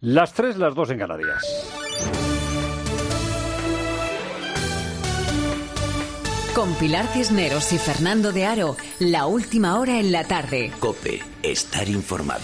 Las 3, las 2 en Canarias. Con Pilar Cisneros y Fernando de Aro, la última hora en la tarde. COPE, estar informado.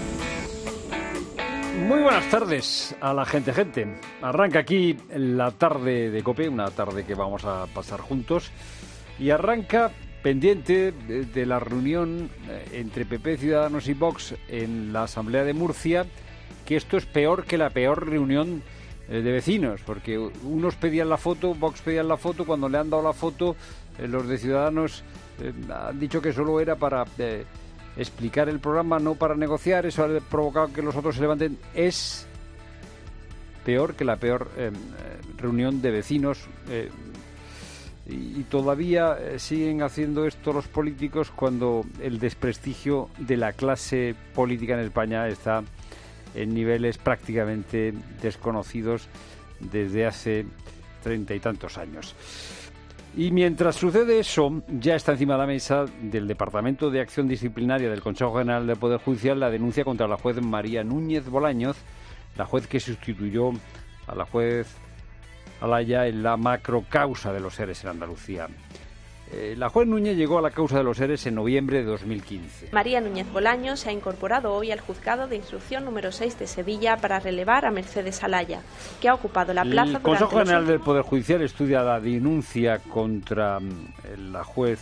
Muy buenas tardes a la gente. Arranca aquí la tarde de COPE, una tarde que vamos a pasar juntos. Y arranca pendiente de la reunión entre PP, Ciudadanos y Vox en la Asamblea de Murcia, que esto es peor que la peor reunión de vecinos, porque unos pedían la foto, Vox pedían la foto, cuando le han dado la foto, los de Ciudadanos han dicho que solo era para explicar el programa, no para negociar. Eso ha provocado que los otros se levanten. Es peor que la peor reunión de vecinos, y todavía siguen haciendo esto los políticos cuando el desprestigio de la clase política en España está en niveles prácticamente desconocidos desde hace 30 y tantos años. Y mientras sucede eso, ya está encima de la mesa del Departamento de Acción Disciplinaria del Consejo General del Poder Judicial la denuncia contra la juez María Núñez Bolaños, la juez que sustituyó a la juez Alaya en la macrocausa de los ERES en Andalucía. La juez Núñez llegó a la causa de los ERES en noviembre de 2015. María Núñez Bolaños se ha incorporado hoy al Juzgado de Instrucción número 6 de Sevilla para relevar a Mercedes Alaya, que ha ocupado la plaza. El Consejo General del Poder Judicial estudia la denuncia contra la juez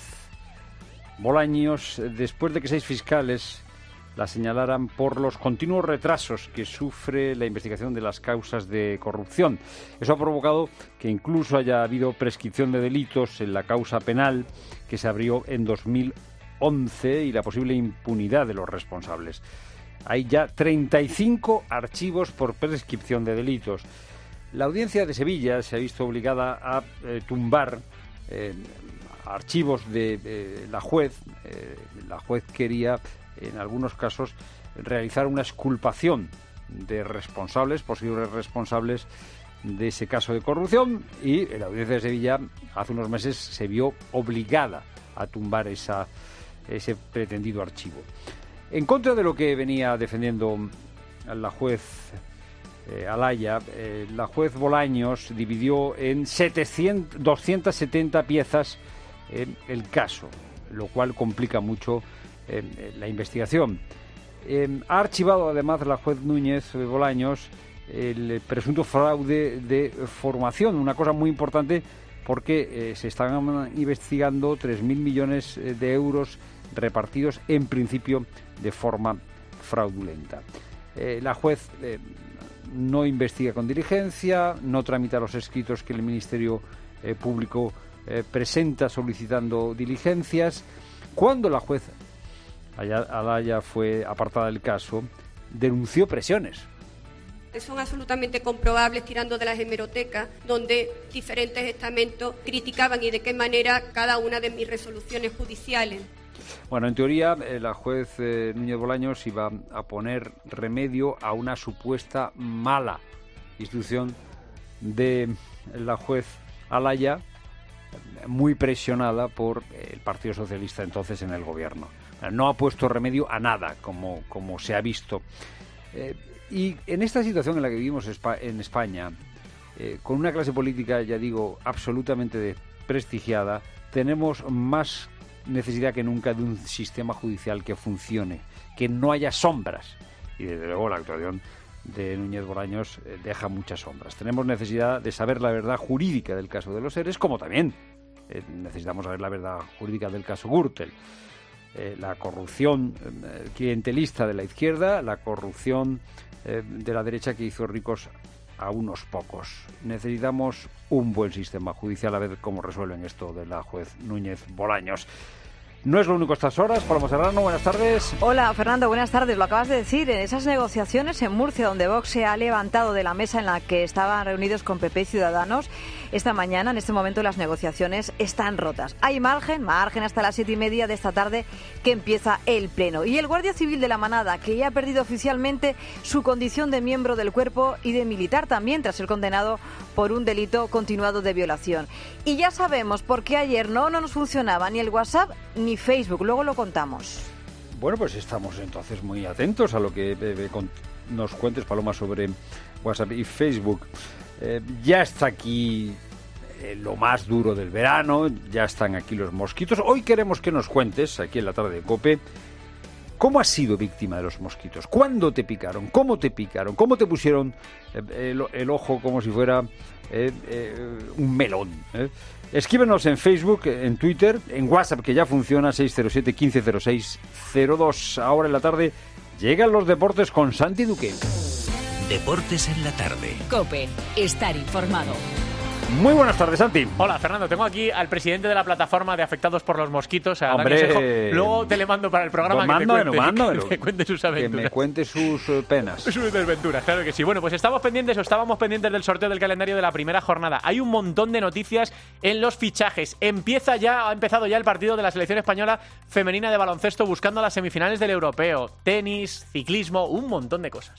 Bolaños después de que 6 fiscales la señalaran por los continuos retrasos que sufre la investigación de las causas de corrupción. Eso ha provocado que incluso haya habido prescripción de delitos en la causa penal que se abrió en 2011 y la posible impunidad de los responsables. Hay ya 35 archivos por prescripción de delitos. La Audiencia de Sevilla se ha visto obligada a tumbar archivos de la juez. La juez quería, en algunos casos, realizar una exculpación de responsables, posibles responsables de ese caso de corrupción, y la Audiencia de Sevilla hace unos meses se vio obligada a tumbar ese pretendido archivo. En contra de lo que venía defendiendo la juez Alaya, la juez Bolaños dividió en 270 piezas el caso, lo cual complica mucho la investigación. Ha archivado además la juez Núñez Bolaños el presunto fraude de formación, una cosa muy importante porque se están investigando 3.000 millones de euros repartidos en principio de forma fraudulenta. La juez no investiga con diligencia, no tramita los escritos que el Ministerio Público presenta solicitando diligencias. Cuando la juez Alaya fue apartada del caso, denunció presiones. Son absolutamente comprobables tirando de las hemerotecas, donde diferentes estamentos criticaban y de qué manera cada una de mis resoluciones judiciales. Bueno, en teoría, la juez Núñez Bolaños iba a poner remedio a una supuesta mala instrucción de la juez Alaya, muy presionada por el Partido Socialista entonces en el gobierno. No ha puesto remedio a nada, como se ha visto. Y en esta situación en la que vivimos en España, con una clase política, ya digo, absolutamente desprestigiada, tenemos más necesidad que nunca de un sistema judicial que funcione, que no haya sombras. Y desde luego la actuación de Núñez Bolaños deja muchas sombras. Tenemos necesidad de saber la verdad jurídica del caso de los ERES, como también necesitamos saber la verdad jurídica del caso Gürtel. La corrupción clientelista de la izquierda, la corrupción de la derecha que hizo ricos a unos pocos. Necesitamos un buen sistema judicial, a ver cómo resuelven esto de la juez Núñez Bolaños. No es lo único a estas horas. Paloma Serrano, buenas tardes. Hola, Fernando, buenas tardes. Lo acabas de decir, en esas negociaciones en Murcia, donde Vox se ha levantado de la mesa en la que estaban reunidos con PP y Ciudadanos, esta mañana, en este momento, las negociaciones están rotas. Hay margen hasta las 7:30 de esta tarde, que empieza el pleno. Y el guardia civil de la Manada, que ya ha perdido oficialmente su condición de miembro del cuerpo y de militar también, tras ser condenado por un delito continuado de violación. Y ya sabemos por qué ayer no nos funcionaba ni el WhatsApp ni Facebook. Luego lo contamos. Bueno, pues estamos entonces muy atentos a lo que nos cuentes, Paloma, sobre WhatsApp y Facebook. Ya está aquí lo más duro del verano, ya están aquí los mosquitos. Hoy queremos que nos cuentes, aquí en la tarde de COPE, ¿cómo has sido víctima de los mosquitos? ¿Cuándo te picaron? ¿Cómo te picaron? ¿Cómo te pusieron el ojo como si fuera un melón? Escríbenos en Facebook, en Twitter, en WhatsApp, que ya funciona, 607 1506 02. Ahora en la tarde llegan los deportes con Santi Duque. Deportes en la tarde. COPE, estar informado. Muy buenas tardes, Santi. Hola, Fernando. Tengo aquí al presidente de la plataforma de afectados por los mosquitos, a Hombre, Dani Osejo. Luego te le mando para el programa mándamelo. que cuente sus aventuras. Que me cuente sus penas. Sus desventuras, claro que sí. Bueno, pues estábamos pendientes del sorteo del calendario de la primera jornada. Hay un montón de noticias en los fichajes. Ha empezado ya el partido de la selección española femenina de baloncesto buscando las semifinales del europeo. Tenis, ciclismo, un montón de cosas.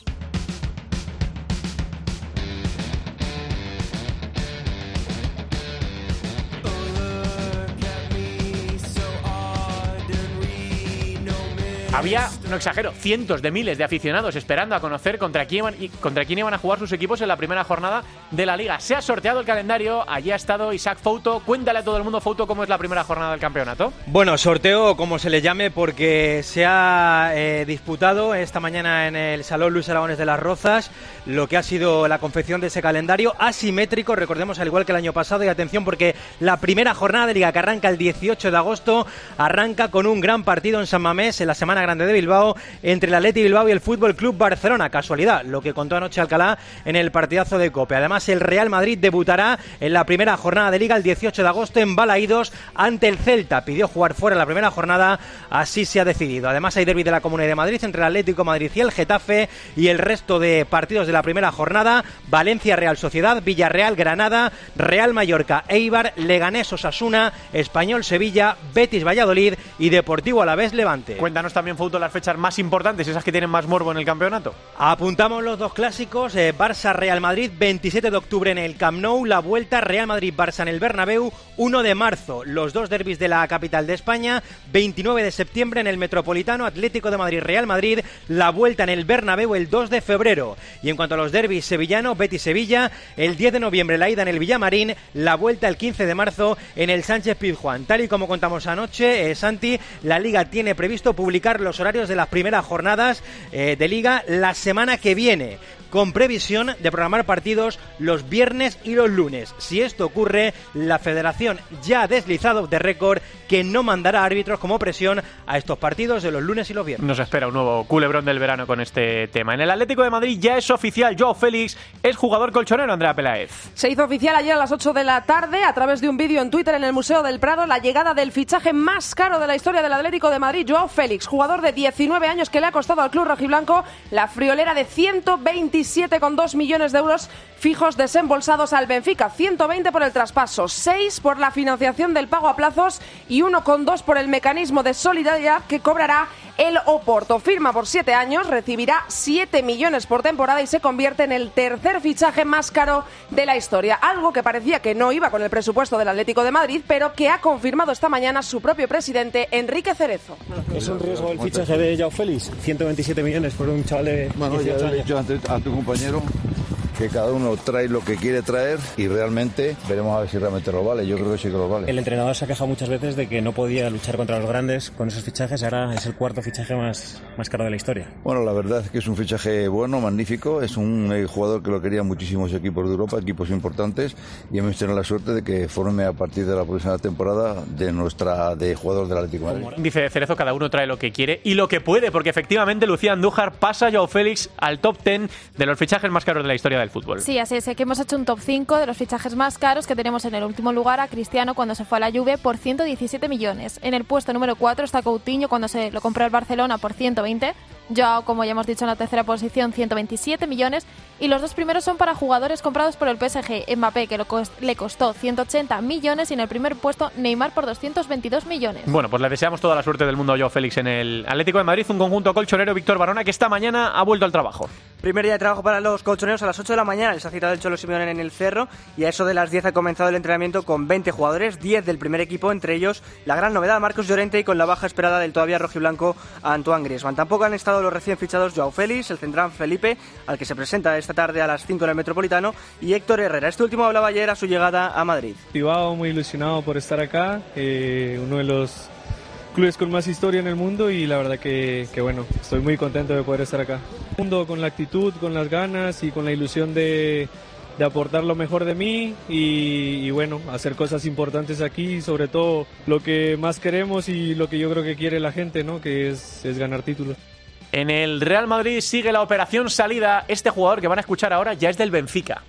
Había, no exagero, cientos de miles de aficionados esperando a conocer contra quién iban a jugar sus equipos en la primera jornada de la Liga. Se ha sorteado el calendario, allí ha estado Isaac Fouto. Cuéntale a todo el mundo, Fouto, cómo es la primera jornada del campeonato. Bueno, sorteo, como se le llame, porque se ha disputado esta mañana en el Salón Luis Aragones de las Rozas lo que ha sido la confección de ese calendario asimétrico, recordemos, al igual que el año pasado. Y atención, porque la primera jornada de Liga, que arranca el 18 de agosto, arranca con un gran partido en San Mamés, en la Semana Grande de Bilbao, entre el Athletic Bilbao y el Fútbol Club Barcelona. Casualidad, lo que contó anoche Alcalá en el partidazo de COPE. Además, el Real Madrid debutará en la primera jornada de Liga el 18 de agosto en Balaídos ante el Celta. Pidió jugar fuera en la primera jornada, así se ha decidido. Además, hay derbi de la Comunidad de Madrid entre el Atlético de Madrid y el Getafe, y el resto de partidos de la primera jornada: Valencia Real Sociedad, Villarreal Granada, Real Mallorca Eibar, Leganés Osasuna, Español Sevilla, Betis Valladolid y Deportivo Alavés Levante. Cuéntanos también, Fouto, las fechas más importantes, esas que tienen más morbo en el campeonato. Apuntamos los dos clásicos: Barça-Real Madrid, 27 de octubre en el Camp Nou; la vuelta Real Madrid-Barça en el Bernabéu, 1 de marzo. Los dos derbis de la capital de España, 29 de septiembre en el Metropolitano, Atlético de Madrid-Real Madrid; la vuelta en el Bernabéu el 2 de febrero. Y en cuanto a los derbis sevillano, Betis-Sevilla, el 10 de noviembre la ida en el Villamarín; la vuelta el 15 de marzo en el Sánchez-Pizjuán. Tal y como contamos anoche, Santi, la Liga tiene previsto publicar los horarios de las primeras jornadas de Liga la semana que viene, con previsión de programar partidos los viernes y los lunes. Si esto ocurre, la Federación ya ha deslizado de récord que no mandará árbitros como presión a estos partidos de los lunes y los viernes. Nos espera un nuevo culebrón del verano con este tema. En el Atlético de Madrid ya es oficial: Joao Félix es jugador colchonero, Andrea Peláez. Se hizo oficial ayer a las 8 de la tarde, a través de un vídeo en Twitter en el Museo del Prado, la llegada del fichaje más caro de la historia del Atlético de Madrid, Joao Félix, jugador de 19 años que le ha costado al club rojiblanco la friolera de 127,2 millones de euros fijos desembolsados al Benfica, 120 por el traspaso, 6 por la financiación del pago a plazos y 1,2 por el mecanismo de solidaridad que cobrará el Oporto. Firma por 7 años, recibirá 7 millones por temporada y se convierte en el tercer fichaje más caro de la historia. Algo que parecía que no iba con el presupuesto del Atlético de Madrid, pero que ha confirmado esta mañana su propio presidente, Enrique Cerezo. ¿Es un riesgo el fichaje de Joao Félix? 127 millones por un chaval de 18 años. Ya he dicho a tu compañero que cada uno trae lo que quiere traer y realmente veremos a ver si realmente lo vale. Yo creo que sí que lo vale. El entrenador se ha quejado muchas veces de que no podía luchar contra los grandes con esos fichajes. Ahora es el cuarto fichaje más caro de la historia. Bueno, la verdad es que es un fichaje bueno, magnífico. Es un jugador que lo querían muchísimos equipos de Europa, equipos importantes, y hemos tenido la suerte de que forme a partir de la próxima temporada de jugador del Atlético de Madrid. Dice Cerezo, cada uno trae lo que quiere y lo que puede, porque efectivamente Lucía Andújar pasa a Joao Félix al top 10 de los fichajes más caros de la historia del fútbol. Sí, así es, que hemos hecho un top 5 de los fichajes más caros, que tenemos en el último lugar a Cristiano cuando se fue a la Juve por 117 millones. En el puesto número 4 está Coutinho cuando se lo compró el Barcelona por 120. Joao, como ya hemos dicho, en la tercera posición, 127 millones. Y los dos primeros son para jugadores comprados por el PSG. Mbappé, que le costó 180 millones, y en el primer puesto Neymar por 222 millones. Bueno, pues le deseamos toda la suerte del mundo a Joao Félix en el Atlético de Madrid, un conjunto colchonero, Víctor Barona, que esta mañana ha vuelto al trabajo. Primer día de trabajo para los colchoneros a las 8 de la mañana. Les ha citado el Cholo Simeone en el Cerro y a eso de las 10 ha comenzado el entrenamiento con 20 jugadores, 10 del primer equipo, entre ellos la gran novedad Marcos Llorente y con la baja esperada del todavía rojiblanco Antoine Griezmann. Tampoco han estado los recién fichados Joao Félix, el central Felipe, al que se presenta esta tarde a las 5 en el Metropolitano, y Héctor Herrera. Este último hablaba ayer a su llegada a Madrid. Motivado, muy ilusionado por estar acá, uno de los clubes con más historia en el mundo y la verdad que bueno, estoy muy contento de poder estar acá. Con la actitud, con las ganas y con la ilusión de aportar lo mejor de mí y bueno, hacer cosas importantes aquí, sobre todo lo que más queremos y lo que yo creo que quiere la gente, ¿no? Que es ganar títulos. En el Real Madrid sigue la operación salida. Este jugador que van a escuchar ahora ya es del Benfica.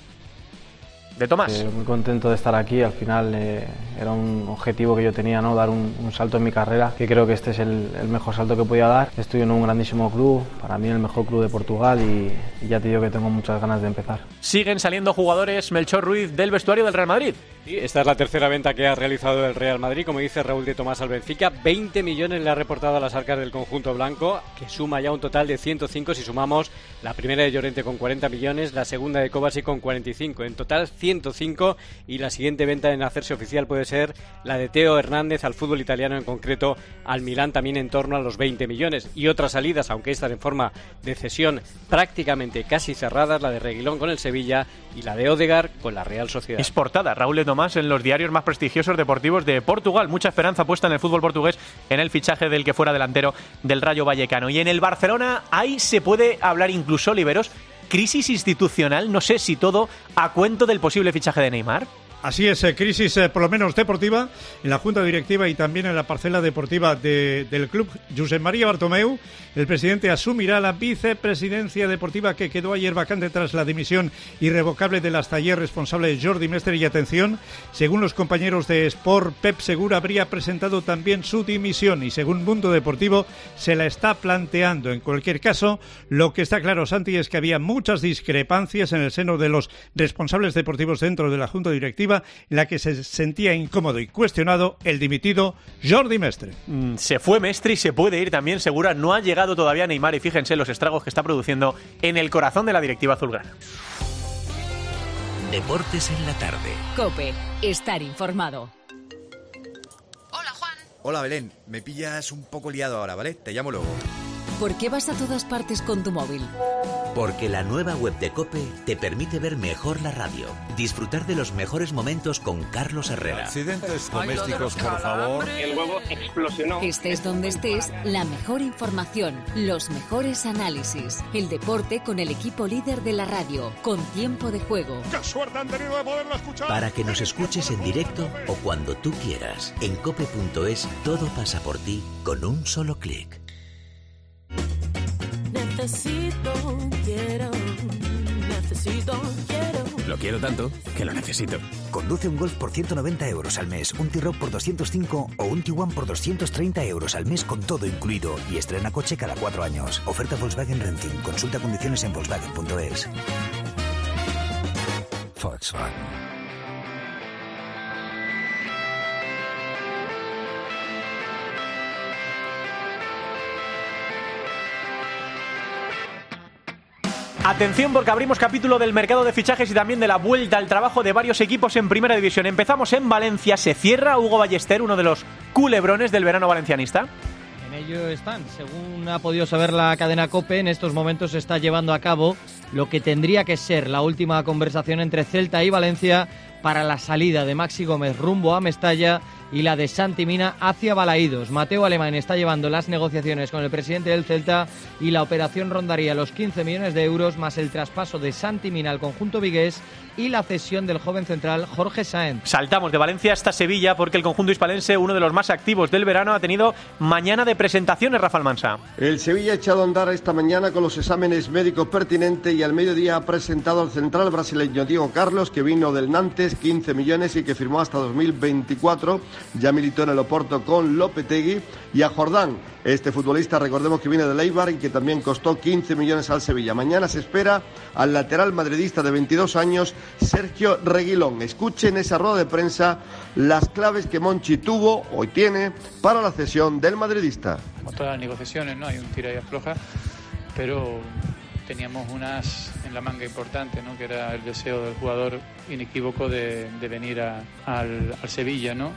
De Tomás. Muy contento de estar aquí, al final era un objetivo que yo tenía, ¿no? Dar un salto en mi carrera, que creo que este es el mejor salto que podía dar. Estoy en un grandísimo club, para mí el mejor club de Portugal y ya te digo que tengo muchas ganas de empezar. Siguen saliendo jugadores, Melchor Ruiz, del vestuario del Real Madrid. Sí, esta es la tercera venta que ha realizado el Real Madrid, como dice Raúl de Tomás al Benfica. 20 millones le ha reportado a las arcas del conjunto blanco, que suma ya un total de 105 si sumamos la primera de Llorente con 40 millones, la segunda de Kovacic con 45. En total 105, y la siguiente venta en hacerse oficial puede ser la de Teo Hernández al fútbol italiano, en concreto al Milán, también en torno a los 20 millones. Y otras salidas, aunque estas en forma de cesión prácticamente casi cerradas, la de Reguilón con el Sevilla y la de Odegaard con la Real Sociedad. Es portada Raúl de Tomás en los diarios más prestigiosos deportivos de Portugal. Mucha esperanza puesta en el fútbol portugués en el fichaje del que fuera delantero del Rayo Vallecano. Y en el Barcelona, ahí se puede hablar incluso, Oliveros, crisis institucional, no sé si todo a cuento del posible fichaje de Neymar. Así es, crisis por lo menos deportiva en la Junta Directiva y también en la parcela deportiva del club. Josep María Bartomeu, el presidente, asumirá la vicepresidencia deportiva que quedó ayer vacante tras la dimisión irrevocable del hasta ayer responsable Jordi Mestre. Y atención, según los compañeros de Sport, Pep Segura habría presentado también su dimisión y según Mundo Deportivo se la está planteando. En cualquier caso, lo que está claro, Santi, es que había muchas discrepancias en el seno de los responsables deportivos dentro de la Junta Directiva, en la que se sentía incómodo y cuestionado el dimitido Jordi Mestre. Se fue Mestre y se puede ir también Segura. No ha llegado todavía Neymar y fíjense los estragos que está produciendo en el corazón de la directiva azulgrana. Deportes en la tarde. COPE. Estar informado. Hola Belén, me pillas un poco liado ahora, ¿vale? Te llamo luego. ¿Por qué vas a todas partes con tu móvil? Porque la nueva web de COPE te permite ver mejor la radio, disfrutar de los mejores momentos con Carlos Herrera. Accidentes domésticos, por favor. El huevo explosionó. Estés donde estés, la mejor información, los mejores análisis, el deporte con el equipo líder de la radio, con tiempo de juego. ¡Qué suerte han tenido de poderlo escuchar! Para que nos escuches en directo o cuando tú quieras. En cope.es todo pasa por ti con un solo clic. Quiero. Lo quiero tanto que lo necesito. Conduce un Golf por 190 euros al mes, un T-Roc por 205 o un Tiguan por 230 euros al mes con todo incluido y estrena coche cada 4 años. Oferta Volkswagen Renting. Consulta condiciones en Volkswagen.es. Volkswagen. Atención, porque abrimos capítulo del mercado de fichajes y también de la vuelta al trabajo de varios equipos en Primera División. Empezamos en Valencia, se cierra Hugo Ballester, uno de los culebrones del verano valencianista. En ello están, según ha podido saber la cadena COPE, en estos momentos se está llevando a cabo lo que tendría que ser la última conversación entre Celta y Valencia para la salida de Maxi Gómez rumbo a Mestalla y la de Santi Mina hacia Balaídos. Mateo Alemán está llevando las negociaciones con el presidente del Celta y la operación rondaría los 15 millones de euros más el traspaso de Santi Mina al conjunto vigués y la cesión del joven central Jorge Sáenz. Saltamos de Valencia hasta Sevilla porque el conjunto hispalense, uno de los más activos del verano, ha tenido mañana de presentaciones, Rafa Almansa. El Sevilla ha echado a andar esta mañana con los exámenes médicos pertinentes y al mediodía ha presentado al central brasileño Diego Carlos, que vino del Nantes, 15 millones y que firmó hasta 2024. Ya militó en el Oporto con Lopetegui. Y a Jordán, este futbolista, recordemos que viene del Eibar y que también costó 15 millones al Sevilla. Mañana se espera al lateral madridista de 22 años, Sergio Reguilón. Escuchen esa rueda de prensa, las claves que Monchi tuvo, hoy tiene, para la cesión del madridista. Como todas las negociaciones, ¿no? Hay un tira y afloja, pero teníamos unas en la manga importante, ¿no? Que era el deseo del jugador inequívoco de venir al Sevilla, ¿no?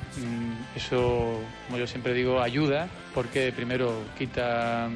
Eso, como yo siempre digo, ayuda porque primero quita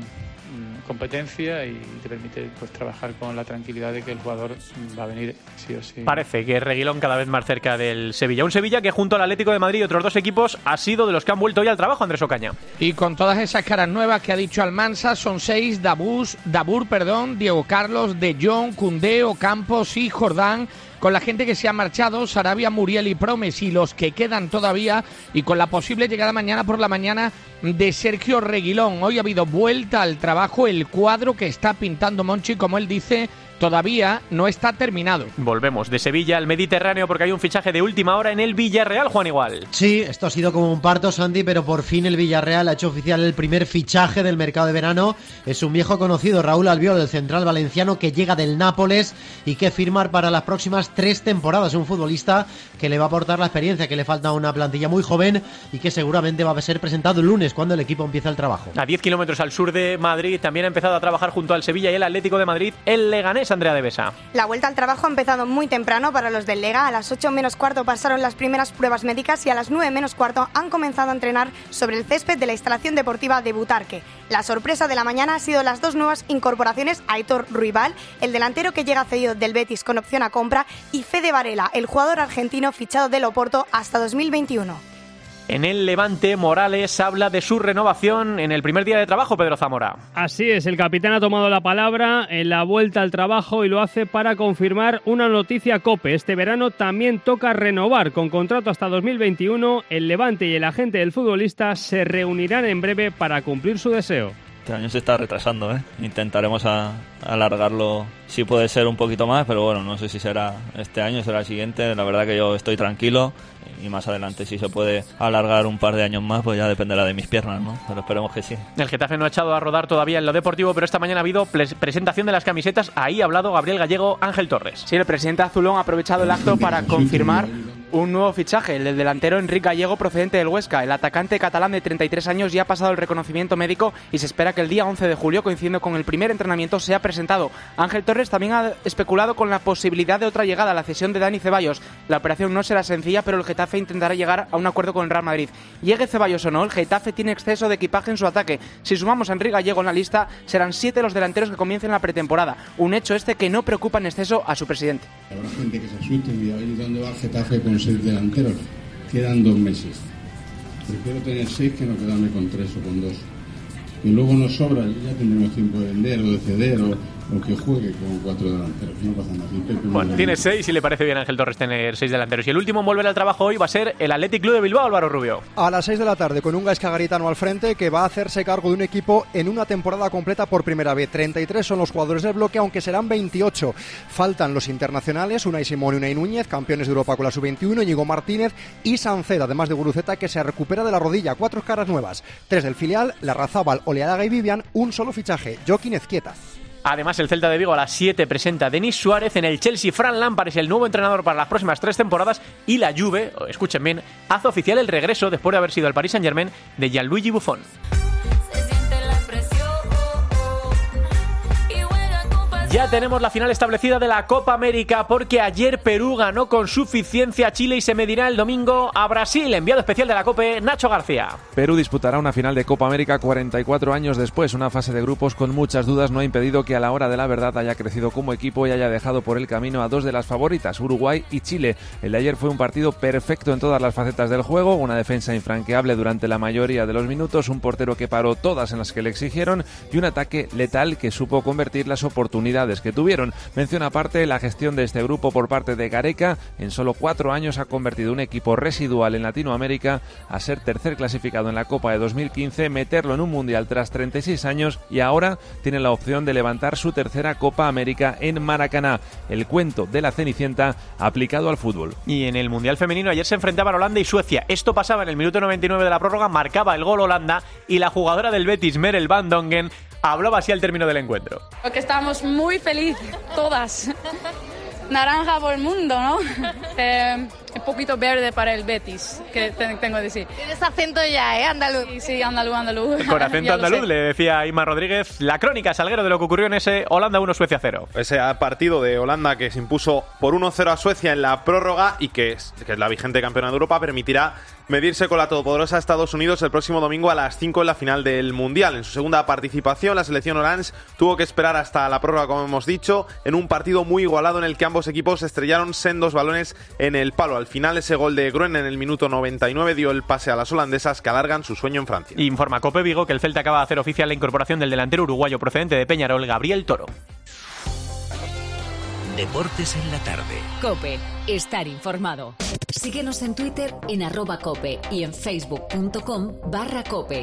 competencia y te permite pues trabajar con la tranquilidad de que el jugador va a venir sí o sí. Parece que Reguilón cada vez más cerca del Sevilla. Un Sevilla que junto al Atlético de Madrid y otros dos equipos ha sido de los que han vuelto hoy al trabajo, Andrés Ocaña. Y con todas esas caras nuevas que ha dicho Almansa, son 6, Dabur, Diego Carlos, De Jong, Koundé, Ocampos y Jordán, con la gente que se ha marchado, Sarabia, Muriel y Promes y los que quedan todavía, y con la posible llegada mañana por la mañana de Sergio Reguilón. Hoy ha habido vuelta al trabajo, el cuadro que está pintando Monchi, como él dice, todavía no está terminado. Volvemos de Sevilla al Mediterráneo porque hay un fichaje de última hora en el Villarreal, Juan Igual. Sí, esto ha sido como un parto, Sandy, pero por fin el Villarreal ha hecho oficial el primer fichaje del mercado de verano. Es un viejo conocido, Raúl Albiol, el central valenciano que llega del Nápoles y que firmar para las próximas 3 temporadas. Un futbolista que le va a aportar la experiencia, que le falta una plantilla muy joven y que seguramente va a ser presentado el lunes cuando el equipo empieza el trabajo. A 10 kilómetros al sur de Madrid también ha empezado a trabajar junto al Sevilla y el Atlético de Madrid el Leganés, Andrea de Besa. La vuelta al trabajo ha empezado muy temprano para los del Lega. A las 8 menos cuarto pasaron las primeras pruebas médicas y a las 9 menos cuarto han comenzado a entrenar sobre el césped de la instalación deportiva de Butarque. La sorpresa de la mañana ha sido las 2 nuevas incorporaciones, Aitor Ruibal, el delantero que llega cedido del Betis con opción a compra, y Fede Varela, el jugador argentino fichado del Oporto hasta 2021. En el Levante, Morales habla de su renovación en el primer día de trabajo, Pedro Zamora. Así es, el capitán ha tomado la palabra en la vuelta al trabajo y lo hace para confirmar una noticia COPE. Este verano también toca renovar con contrato hasta 2021. El Levante y el agente del futbolista se reunirán en breve para cumplir su deseo. Este año se está retrasando, ¿eh? Intentaremos alargarlo, si puede ser un poquito más, pero bueno, no sé si será este año, será el siguiente. La verdad que yo estoy tranquilo y más adelante si se puede alargar un par de años más, pues ya dependerá de mis piernas, ¿no? Pero esperemos que sí. El Getafe no ha echado a rodar todavía en lo deportivo, pero esta mañana ha habido presentación de las camisetas. Ahí ha hablado Gabriel Gallego, Ángel Torres. Sí, el presidente azulón ha aprovechado el acto para confirmar un nuevo fichaje, el del delantero Enric Gallego, procedente del Huesca. El atacante catalán de 33 años ya ha pasado el reconocimiento médico y se espera que el día 11 de julio, coincidiendo con el primer entrenamiento, sea presentado. Ángel Torres también ha especulado con la posibilidad de otra llegada, la cesión de Dani Ceballos. La operación no será sencilla, pero el Getafe intentará llegar a un acuerdo con el Real Madrid. Llegue Ceballos o no, el Getafe tiene exceso de equipaje en su ataque. Si sumamos a Enric Gallego en la lista, serán 7 los delanteros que comiencen la pretemporada. Un hecho este que no preocupa en exceso a su presidente. Habrá gente que se asuste y dirá, oye, ¿dónde va el Getafe con 6 delanteros? Quedan 2 meses. Prefiero tener 6 que no quedarme con 3 o con 2. Y luego nos sobra, ya tendremos tiempo de vender o de ceder o que juegue con 4 delanteros. No pasa nada. Bueno, tiene 6 y le parece bien a Ángel Torres tener 6 delanteros. Y el último en volver al trabajo hoy va a ser el Athletic Club de Bilbao, Álvaro Rubio. A las 6 de la tarde, con un Gaizka Garitano al frente que va a hacerse cargo de un equipo en una temporada completa por primera vez. 33 son los jugadores del bloque, aunque serán 28. Faltan los internacionales, Unai Simón y Unai Núñez, campeones de Europa con la sub-21, Íñigo Martínez y Sanceda, además de Guruceta, que se recupera de la rodilla. 4 caras nuevas, 3 del filial, Larrazábal, Oleadaga y Vivian, un solo fichaje, Joaquín Ezquieta. Además, el Celta de Vigo a las 7 presenta a Denis Suárez. En el Chelsea, Fran Lampard es el nuevo entrenador para las próximas 3 temporadas. Y la Juve, escuchen bien, hace oficial el regreso, después de haber sido el Paris Saint-Germain, de Gianluigi Buffon. Ya tenemos la final establecida de la Copa América porque ayer Perú ganó con suficiencia a Chile y se medirá el domingo a Brasil. Enviado especial de la COPE, Nacho García. Perú disputará una final de Copa América 44 años después. Una fase de grupos con muchas dudas no ha impedido que a la hora de la verdad haya crecido como equipo y haya dejado por el camino a 2 de las favoritas, Uruguay y Chile. El de ayer fue un partido perfecto en todas las facetas del juego, una defensa infranqueable durante la mayoría de los minutos, un portero que paró todas en las que le exigieron y un ataque letal que supo convertir las oportunidades que tuvieron. Mención aparte la gestión de este grupo por parte de Gareca. En solo 4 años ha convertido un equipo residual en Latinoamérica a ser tercer clasificado en la Copa de 2015, meterlo en un Mundial tras 36 años y ahora tiene la opción de levantar su tercera Copa América en Maracaná. El cuento de la Cenicienta aplicado al fútbol. Y en el Mundial Femenino ayer se enfrentaban Holanda y Suecia. Esto pasaba en el minuto 99 de la prórroga, marcaba el gol Holanda y la jugadora del Betis, Merel Van Dongen, hablaba así al término del encuentro. Porque estábamos muy felices, todas. Naranja por el mundo, ¿no? un poquito verde para el Betis, que tengo que decir. Tienes acento ya, andaluz. Sí, andaluz. Con acento andaluz, le decía Ima Rodríguez. La crónica, Salguero, de lo que ocurrió en ese Holanda 1, Suecia 0. Ese partido de Holanda que se impuso por 1-0 a Suecia en la prórroga y que es la vigente campeona de Europa, permitirá medirse con la todopoderosa Estados Unidos el próximo domingo a las 5 en la final del Mundial. En su segunda participación, la selección orange tuvo que esperar hasta la prórroga, como hemos dicho, en un partido muy igualado en el que ambos equipos estrellaron sendos balones en el palo. Al final, ese gol de Gruen en el minuto 99 dio el pase a las holandesas, que alargan su sueño en Francia. Informa Cope Vigo que el Celta acaba de hacer oficial la incorporación del delantero uruguayo procedente de Peñarol, Gabriel Toro. Deportes en la tarde. COPE. Estar informado. Síguenos en Twitter en @COPE y en facebook.com/COPE.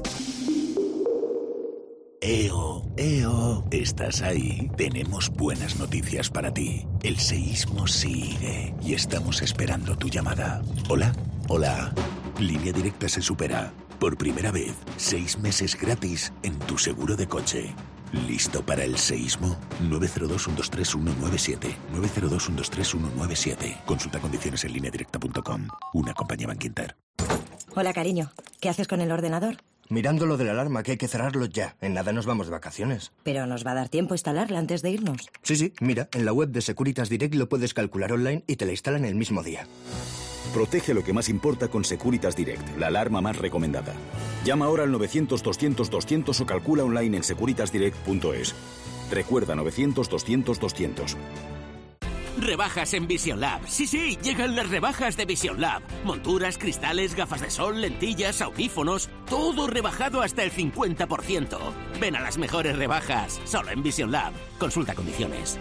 Eo, ¿estás ahí? Tenemos buenas noticias para ti. El seísmo sigue y estamos esperando tu llamada. ¿Hola? Línea Directa se supera. Por primera vez, 6 meses gratis en tu seguro de coche. ¿Listo para el seísmo? 902-123-197. 902-123-197. Consulta condiciones en lineadirecta.com. Una compañía Bankinter. Hola, cariño. ¿Qué haces con el ordenador? Mirando lo de la alarma, que hay que cerrarlo ya. En nada nos vamos de vacaciones. Pero nos va a dar tiempo instalarla antes de irnos. Sí, mira, en la web de Securitas Direct lo puedes calcular online y te la instalan el mismo día. Protege lo que más importa con Securitas Direct, la alarma más recomendada. Llama ahora al 900-200-200 o calcula online en securitasdirect.es. Recuerda, 900-200-200. Rebajas en Vision Lab. Sí, llegan las rebajas de Vision Lab. Monturas, cristales, gafas de sol, lentillas, audífonos. Todo rebajado hasta el 50%. Ven a las mejores rebajas, solo en Vision Lab. Consulta condiciones.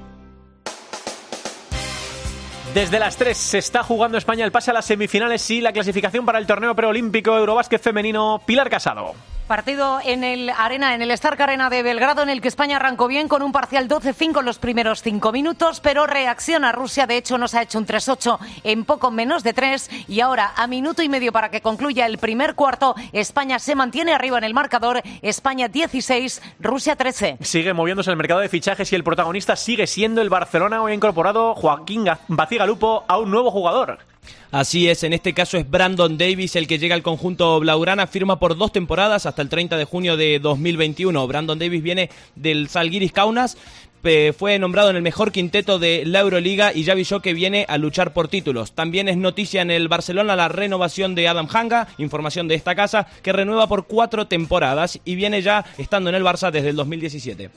Desde las 3 se está jugando España el pase a las semifinales y la clasificación para el torneo preolímpico Eurobásquet femenino. Pilar Casado. Partido en el Stark Arena de Belgrado, en el que España arrancó bien con un parcial 12-5 en los primeros 5 minutos, pero reacciona Rusia. De hecho, nos ha hecho un 3-8 en poco menos de 3 y ahora, a minuto y medio para que concluya el primer cuarto, España se mantiene arriba en el marcador. España 16, Rusia 13. Sigue moviéndose el mercado de fichajes y el protagonista sigue siendo el Barcelona. Hoy ha incorporado Joaquín Bacigalupo a un nuevo jugador. Así es, en este caso es Brandon Davis el que llega al conjunto blaugrana, firma por 2 temporadas hasta el 30 de junio de 2021. Brandon Davis viene del Žalgiris Kaunas, fue nombrado en el mejor quinteto de la Euroliga y ya avisó que viene a luchar por títulos. También es noticia en el Barcelona la renovación de Adam Hanga, información de esta casa, que renueva por 4 temporadas y viene ya estando en el Barça desde el 2017.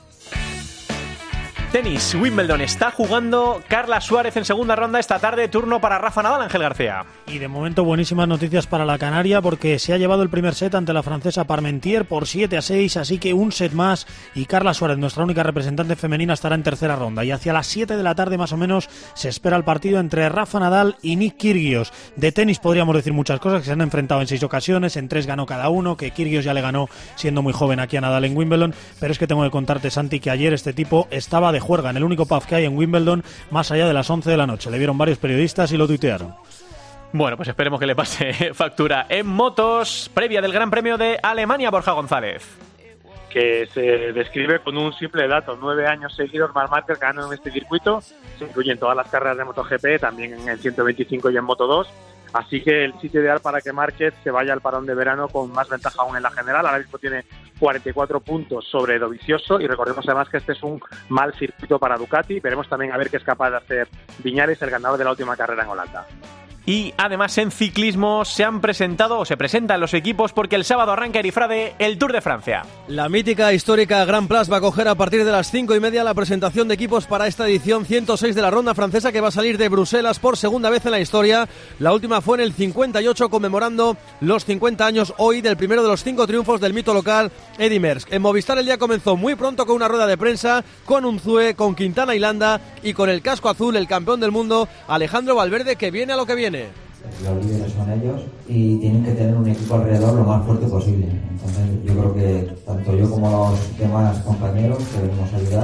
Tenis, Wimbledon, está jugando Carla Suárez en segunda ronda esta tarde, turno para Rafa Nadal, Ángel García. Y de momento buenísimas noticias para la canaria porque se ha llevado el primer set ante la francesa Parmentier por 7-6, así que un set más y Carla Suárez, nuestra única representante femenina, estará en tercera ronda. Y hacia las 7 de la tarde más o menos se espera el partido entre Rafa Nadal y Nick Kyrgios. De tenis podríamos decir muchas cosas, que se han enfrentado en 6 ocasiones, en 3 ganó cada uno, que Kyrgios ya le ganó siendo muy joven aquí a Nadal en Wimbledon, pero es que tengo que contarte, Santi, que ayer este tipo estaba de juerga en el único pub que hay en Wimbledon más allá de las 11 de la noche. Le vieron varios periodistas y lo tuitearon. Bueno, pues esperemos que le pase factura. En motos, previa del Gran Premio de Alemania, Borja González. Que se describe con un simple dato: 9 años seguidos Marc Márquez ganando en este circuito. Se incluyen todas las carreras de MotoGP, también en el 125 y en Moto2. Así que el sitio ideal para que Márquez se vaya al parón de verano con más ventaja aún en la general. Ahora mismo tiene 44 puntos sobre Dovizioso y recordemos además que este es un mal circuito para Ducati. Veremos también a ver qué es capaz de hacer Viñales, el ganador de la última carrera en Holanda. Y además en ciclismo se presentan los equipos porque el sábado arranca Erifrade el Tour de Francia. La mítica histórica Grand Place va a coger a partir de las 5:30 la presentación de equipos para esta edición 106 de la ronda francesa, que va a salir de Bruselas por segunda vez en la historia. La última fue en el 58, conmemorando los 50 años hoy del primero de los 5 triunfos del mito local Eddy Merckx. En Movistar el día comenzó muy pronto con una rueda de prensa con Unzué, con Quintana y Landa y con el casco azul, el campeón del mundo Alejandro Valverde, que viene a lo que viene. Los líderes son ellos y tienen que tener un equipo alrededor lo más fuerte posible. Entonces yo creo que tanto yo como los demás compañeros debemos ayudar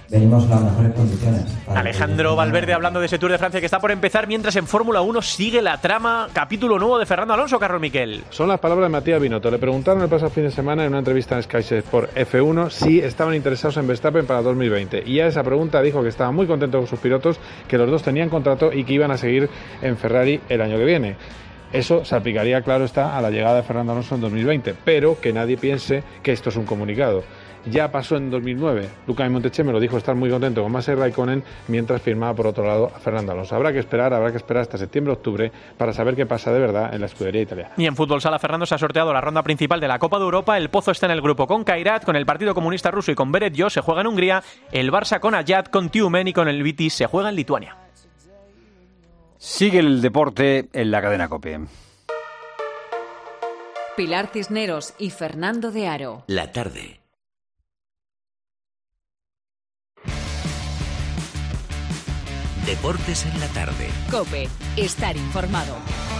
venimos en las mejores condiciones. Alejandro Valverde hablando de ese Tour de Francia que está por empezar, mientras en Fórmula 1 sigue la trama, capítulo nuevo de Fernando Alonso, Carlos Miquel. Son las palabras de Matías Binotto. Le preguntaron el pasado fin de semana en una entrevista en Sky Sport F1 si estaban interesados en Verstappen para 2020. Y a esa pregunta dijo que estaba muy contento con sus pilotos, que los dos tenían contrato y que iban a seguir en Ferrari el año que viene. Eso se aplicaría, claro está, a la llegada de Fernando Alonso en 2020, pero que nadie piense que esto es un comunicado. Ya pasó en 2009. Luca Montechemelo dijo estar muy contento con Masi Raikkonen mientras firmaba por otro lado a Fernando Alonso. Habrá que esperar hasta septiembre-octubre para saber qué pasa de verdad en la escudería italiana. Y en fútbol sala, Fernando, se ha sorteado la ronda principal de la Copa de Europa. El Pozo está en el grupo con Kairat, con el Partido Comunista Ruso y con Beretjo se juega en Hungría. El Barça con Ayat, con Tiumen y con el Vitis se juega en Lituania. Sigue el deporte en la cadena COPE. Pilar Cisneros y Fernando de Aro. La tarde. Deportes en la tarde. COPE. Estar informado.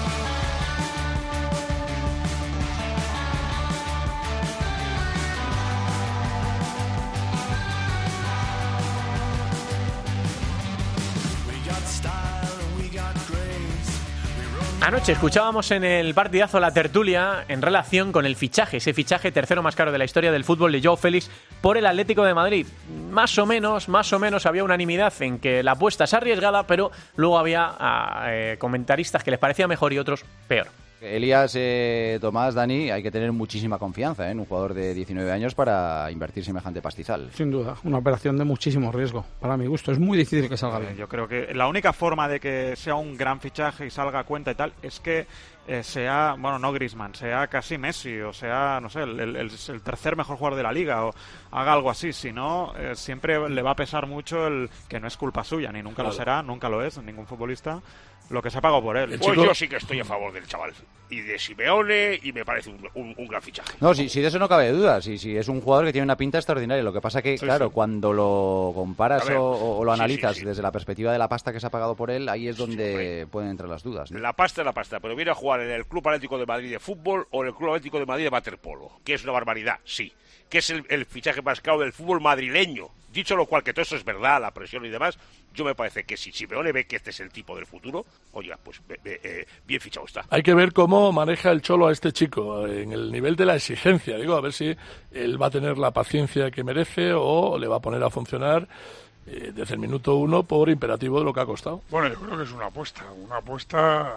Anoche escuchábamos en el partidazo la tertulia en relación con el fichaje, ese fichaje tercero más caro de la historia del fútbol de Joao Félix por el Atlético de Madrid. Más o menos había unanimidad en que la apuesta es arriesgada, pero luego había comentaristas que les parecía mejor y otros peor. Elías, Tomás, Dani, hay que tener muchísima confianza en un jugador de 19 años para invertir semejante pastizal. Sin duda, una operación de muchísimo riesgo, para mi gusto. Es muy difícil que salga bien. Yo creo que la única forma de que sea un gran fichaje y salga a cuenta y tal es que sea, bueno, no Griezmann, sea casi Messi, o sea, no sé, el tercer mejor jugador de la liga, o haga algo así. Si no, siempre le va a pesar mucho el que no es culpa suya, ni nunca lo será, nunca lo es, ningún futbolista, lo que se ha pagado por él. Pues yo sí que estoy a favor del chaval y de Simeone, y me parece un gran fichaje. No, si de eso no cabe duda, si es un jugador que tiene una pinta extraordinaria. Lo que pasa que, sí, claro, sí, cuando lo comparas o lo analizas desde la perspectiva de la pasta que se ha pagado por él, ahí es donde pueden entrar las dudas, ¿no? La pasta es la pasta, pero viene a jugar en el Club Atlético de Madrid de fútbol o en el Club Atlético de Madrid de waterpolo, que es una barbaridad, sí, que es el fichaje más caro del fútbol madrileño. Dicho lo cual, que todo eso es verdad, la presión y demás, yo me parece que si Simeone ve que este es el tipo del futuro, oiga, pues bien fichado está. Hay que ver cómo maneja el Cholo a este chico, en el nivel de la exigencia, digo, a ver si él va a tener la paciencia que merece o le va a poner a funcionar desde el minuto 1 por imperativo de lo que ha costado. Bueno, yo creo que es una apuesta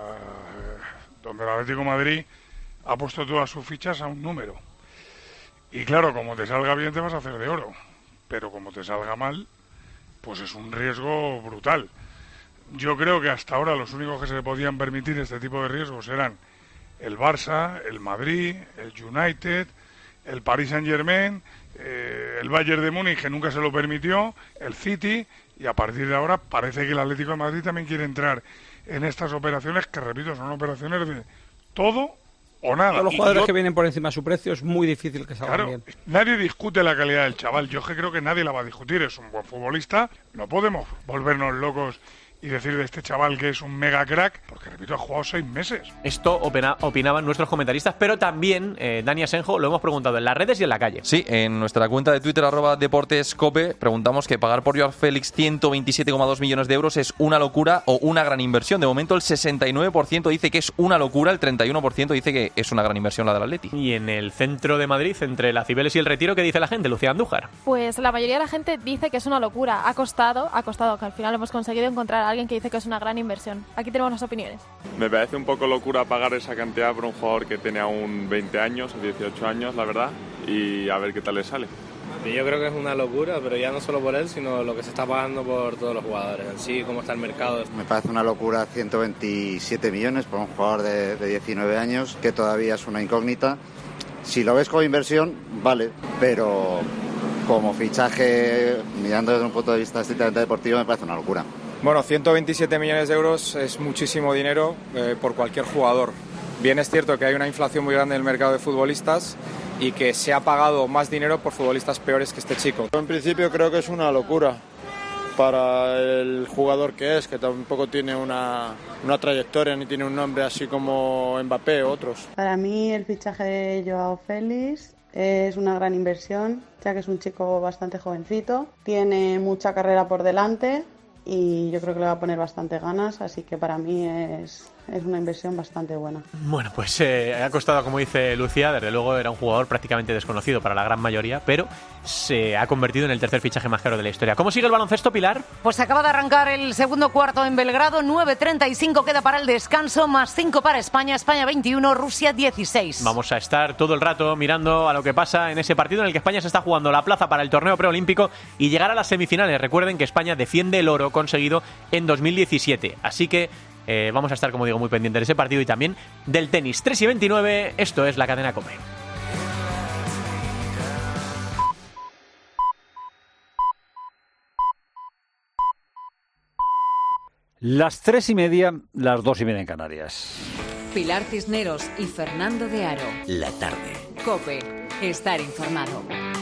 donde el Atlético de Madrid ha puesto todas sus fichas a un número. Y claro, como te salga bien te vas a hacer de oro, pero como te salga mal, pues es un riesgo brutal. Yo creo que hasta ahora los únicos que se le podían permitir este tipo de riesgos eran el Barça, el Madrid, el United, el Paris Saint-Germain, el Bayern de Múnich, que nunca se lo permitió, el City, y a partir de ahora parece que el Atlético de Madrid también quiere entrar en estas operaciones, que repito, son operaciones de todo o nada. Todos los jugadores que vienen por encima de su precio es muy difícil que salgan bien. Nadie discute la calidad del chaval. Yo creo que nadie la va a discutir. Es un buen futbolista. No podemos volvernos locos y decir de este chaval que es un mega crack, porque repito, ha jugado 6 meses. Esto opinaban nuestros comentaristas, pero también, Dani Asenjo, lo hemos preguntado en las redes y en la calle. Sí, en nuestra cuenta de Twitter, @deportescope, preguntamos que pagar por Joao Félix 127,2 millones de euros es una locura o una gran inversión. De momento el 69% dice que es una locura, el 31% dice que es una gran inversión la del Atleti. Y en el centro de Madrid, entre la Cibeles y el Retiro, ¿qué dice la gente? Lucía Andújar. Pues la mayoría de la gente dice que es una locura. Ha costado, que al final hemos conseguido encontrar a alguien que dice que es una gran inversión. Aquí tenemos las opiniones. Me parece un poco locura pagar esa cantidad por un jugador que tiene aún 20 años o 18 años, la verdad, y a ver qué tal le sale. Yo creo que es una locura, pero ya no solo por él, sino lo que se está pagando por todos los jugadores en sí, cómo está el mercado. Me parece una locura 127 millones por un jugador de 19 años, que todavía es una incógnita. Si lo ves como inversión, vale, pero como fichaje, mirando desde un punto de vista estrictamente deportivo, me parece una locura. Bueno, 127 millones de euros es muchísimo dinero por cualquier jugador. Bien es cierto que hay una inflación muy grande en el mercado de futbolistas y que se ha pagado más dinero por futbolistas peores que este chico. En principio creo que es una locura para el jugador que tampoco tiene una trayectoria ni tiene un nombre así como Mbappé o otros. Para mí el fichaje de Joao Félix Es una gran inversión, ya que es un chico bastante jovencito, tiene mucha carrera por delante y yo creo que le va a poner bastante ganas, así que para mí es una inversión bastante buena. Bueno, pues ha costado, como dice Lucía, desde luego era un jugador prácticamente desconocido para la gran mayoría, pero se ha convertido en el tercer fichaje más caro de la historia. ¿Cómo sigue el baloncesto, Pilar? Pues acaba de arrancar el segundo cuarto en Belgrado, 9:35 queda para el descanso, más 5 para España, España 21, Rusia 16. Vamos a estar todo el rato mirando a lo que pasa en ese partido en el que España se está jugando la plaza para el torneo preolímpico y llegar a las semifinales. Recuerden que España defiende el oro conseguido en 2017, así que vamos a estar, como digo, muy pendientes de ese partido y también del tenis. 3:29, esto es la cadena COPE. Las 3:30, las 2:30 en Canarias. Pilar Cisneros y Fernando de Aro. La tarde. COPE. Estar informado.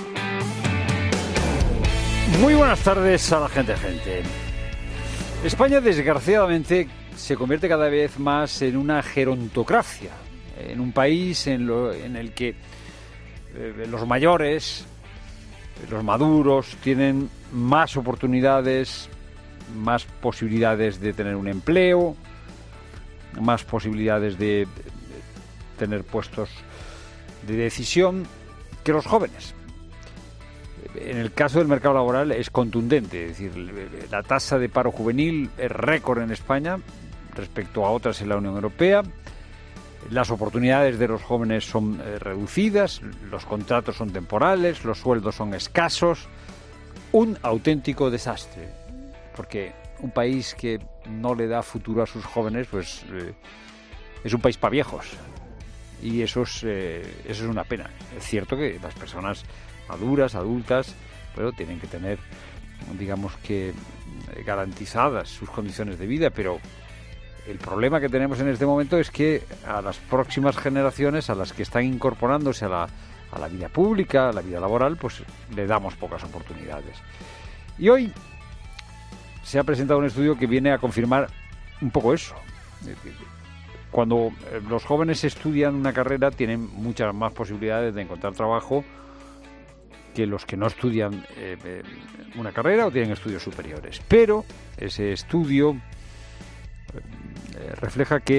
Muy buenas tardes a la gente. España, desgraciadamente, se convierte cada vez más en una gerontocracia, en un país en el que los mayores, los maduros, tienen más oportunidades, más posibilidades de tener un empleo, más posibilidades de tener puestos de decisión que los jóvenes. En el caso del mercado laboral es contundente, es decir, la tasa de paro juvenil es récord en España respecto a otras en la Unión Europea. Las oportunidades de los jóvenes son reducidas, los contratos son temporales, los sueldos son escasos. Un auténtico desastre, porque un país que no le da futuro a sus jóvenes, pues es un país para viejos. Y eso es una pena. Es cierto que las personas maduras, adultas, pero tienen que tener, digamos que, garantizadas sus condiciones de vida, pero el problema que tenemos en este momento es que a las próximas generaciones, a las que están incorporándose a la vida pública, a la vida laboral, pues le damos pocas oportunidades. Y hoy se ha presentado un estudio que viene a confirmar un poco eso. Cuando los jóvenes estudian una carrera, tienen muchas más posibilidades de encontrar trabajo que los que no estudian una carrera o tienen estudios superiores. Pero ese estudio refleja que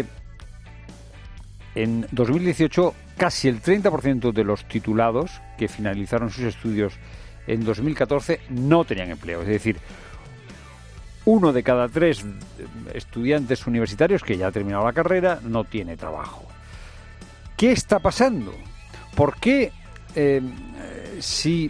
en 2018 casi el 30% de los titulados que finalizaron sus estudios en 2014 no tenían empleo. Es decir, 1 de cada 3 estudiantes universitarios que ya ha terminado la carrera no tiene trabajo. ¿Qué está pasando? ¿Por qué si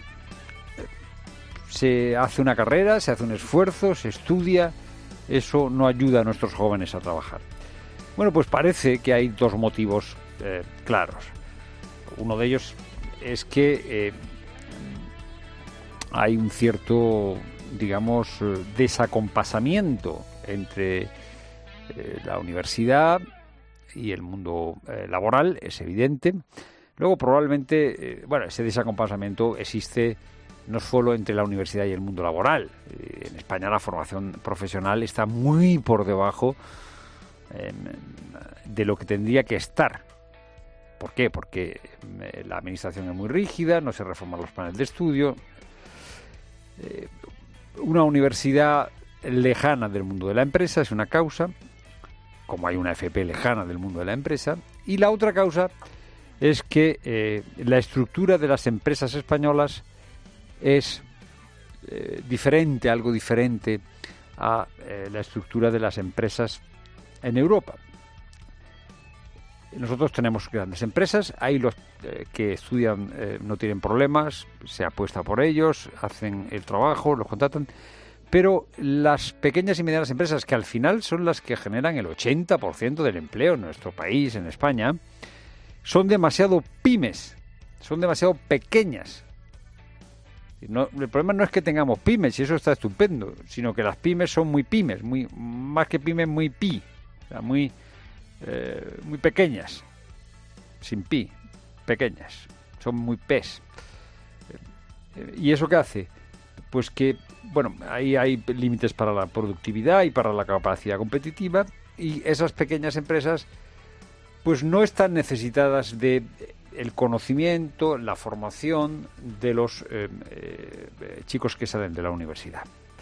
se hace una carrera, se hace un esfuerzo, se estudia, eso no ayuda a nuestros jóvenes a trabajar? Bueno, pues parece que hay dos motivos claros. Uno de ellos es que hay un cierto, digamos, desacompasamiento entre la universidad y el mundo laboral, es evidente. Luego, probablemente, ese desacompasamiento existe no solo entre la universidad y el mundo laboral. En España la formación profesional está muy por debajo de lo que tendría que estar. ¿Por qué? Porque la administración es muy rígida, no se reforman los planes de estudio. Una universidad lejana del mundo de la empresa es una causa, como hay una FP lejana del mundo de la empresa. Y la otra causa es que la estructura de las empresas españolas es diferente, algo diferente a la estructura de las empresas en Europa. Nosotros tenemos grandes empresas, ahí los que estudian no tienen problemas, se apuesta por ellos, hacen el trabajo, los contratan, pero las pequeñas y medianas empresas, que al final son las que generan el 80% del empleo en nuestro país, en España, son demasiado pymes, son demasiado pequeñas. No, el problema no es que tengamos pymes, y eso está estupendo, sino que las pymes son muy pymes, más que pymes, muy pi, o sea, muy pequeñas, sin pi, pequeñas, son muy pes. ¿Y eso qué hace? Pues que, ahí hay límites para la productividad y para la capacidad competitiva, y esas pequeñas empresas pues no están necesitadas de el conocimiento, la formación de los chicos que salen de la universidad.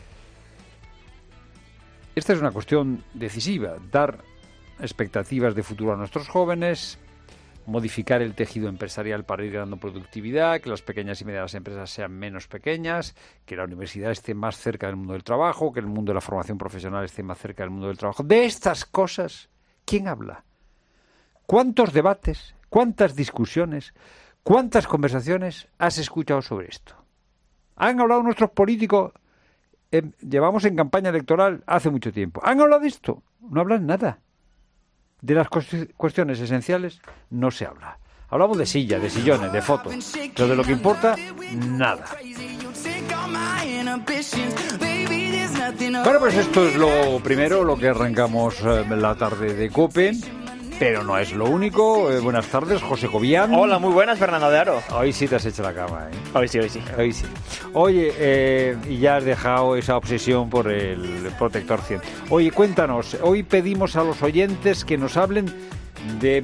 Esta es una cuestión decisiva, dar expectativas de futuro a nuestros jóvenes, modificar el tejido empresarial para ir ganando productividad, que las pequeñas y medianas empresas sean menos pequeñas, que la universidad esté más cerca del mundo del trabajo, que el mundo de la formación profesional esté más cerca del mundo del trabajo. De estas cosas, ¿quién habla? ¿Cuántos debates, cuántas discusiones, cuántas conversaciones has escuchado sobre esto? ¿Han hablado nuestros políticos? Llevamos en campaña electoral hace mucho tiempo. ¿Han hablado de esto? No hablan nada. De las cuestiones esenciales no se habla. Hablamos de sillas, de sillones, de fotos. Pero de lo que importa, nada. Bueno, pues esto es lo primero, lo que arrancamos la tarde de COPE. Pero no es lo único. Buenas tardes, José Cobian. Hola, muy buenas, Fernando de Aro. Hoy sí te has hecho la cama, ¿eh? Hoy sí. Hoy sí. Oye, y ya has dejado esa obsesión por el Protector 100. Oye, cuéntanos, hoy pedimos a los oyentes que nos hablen de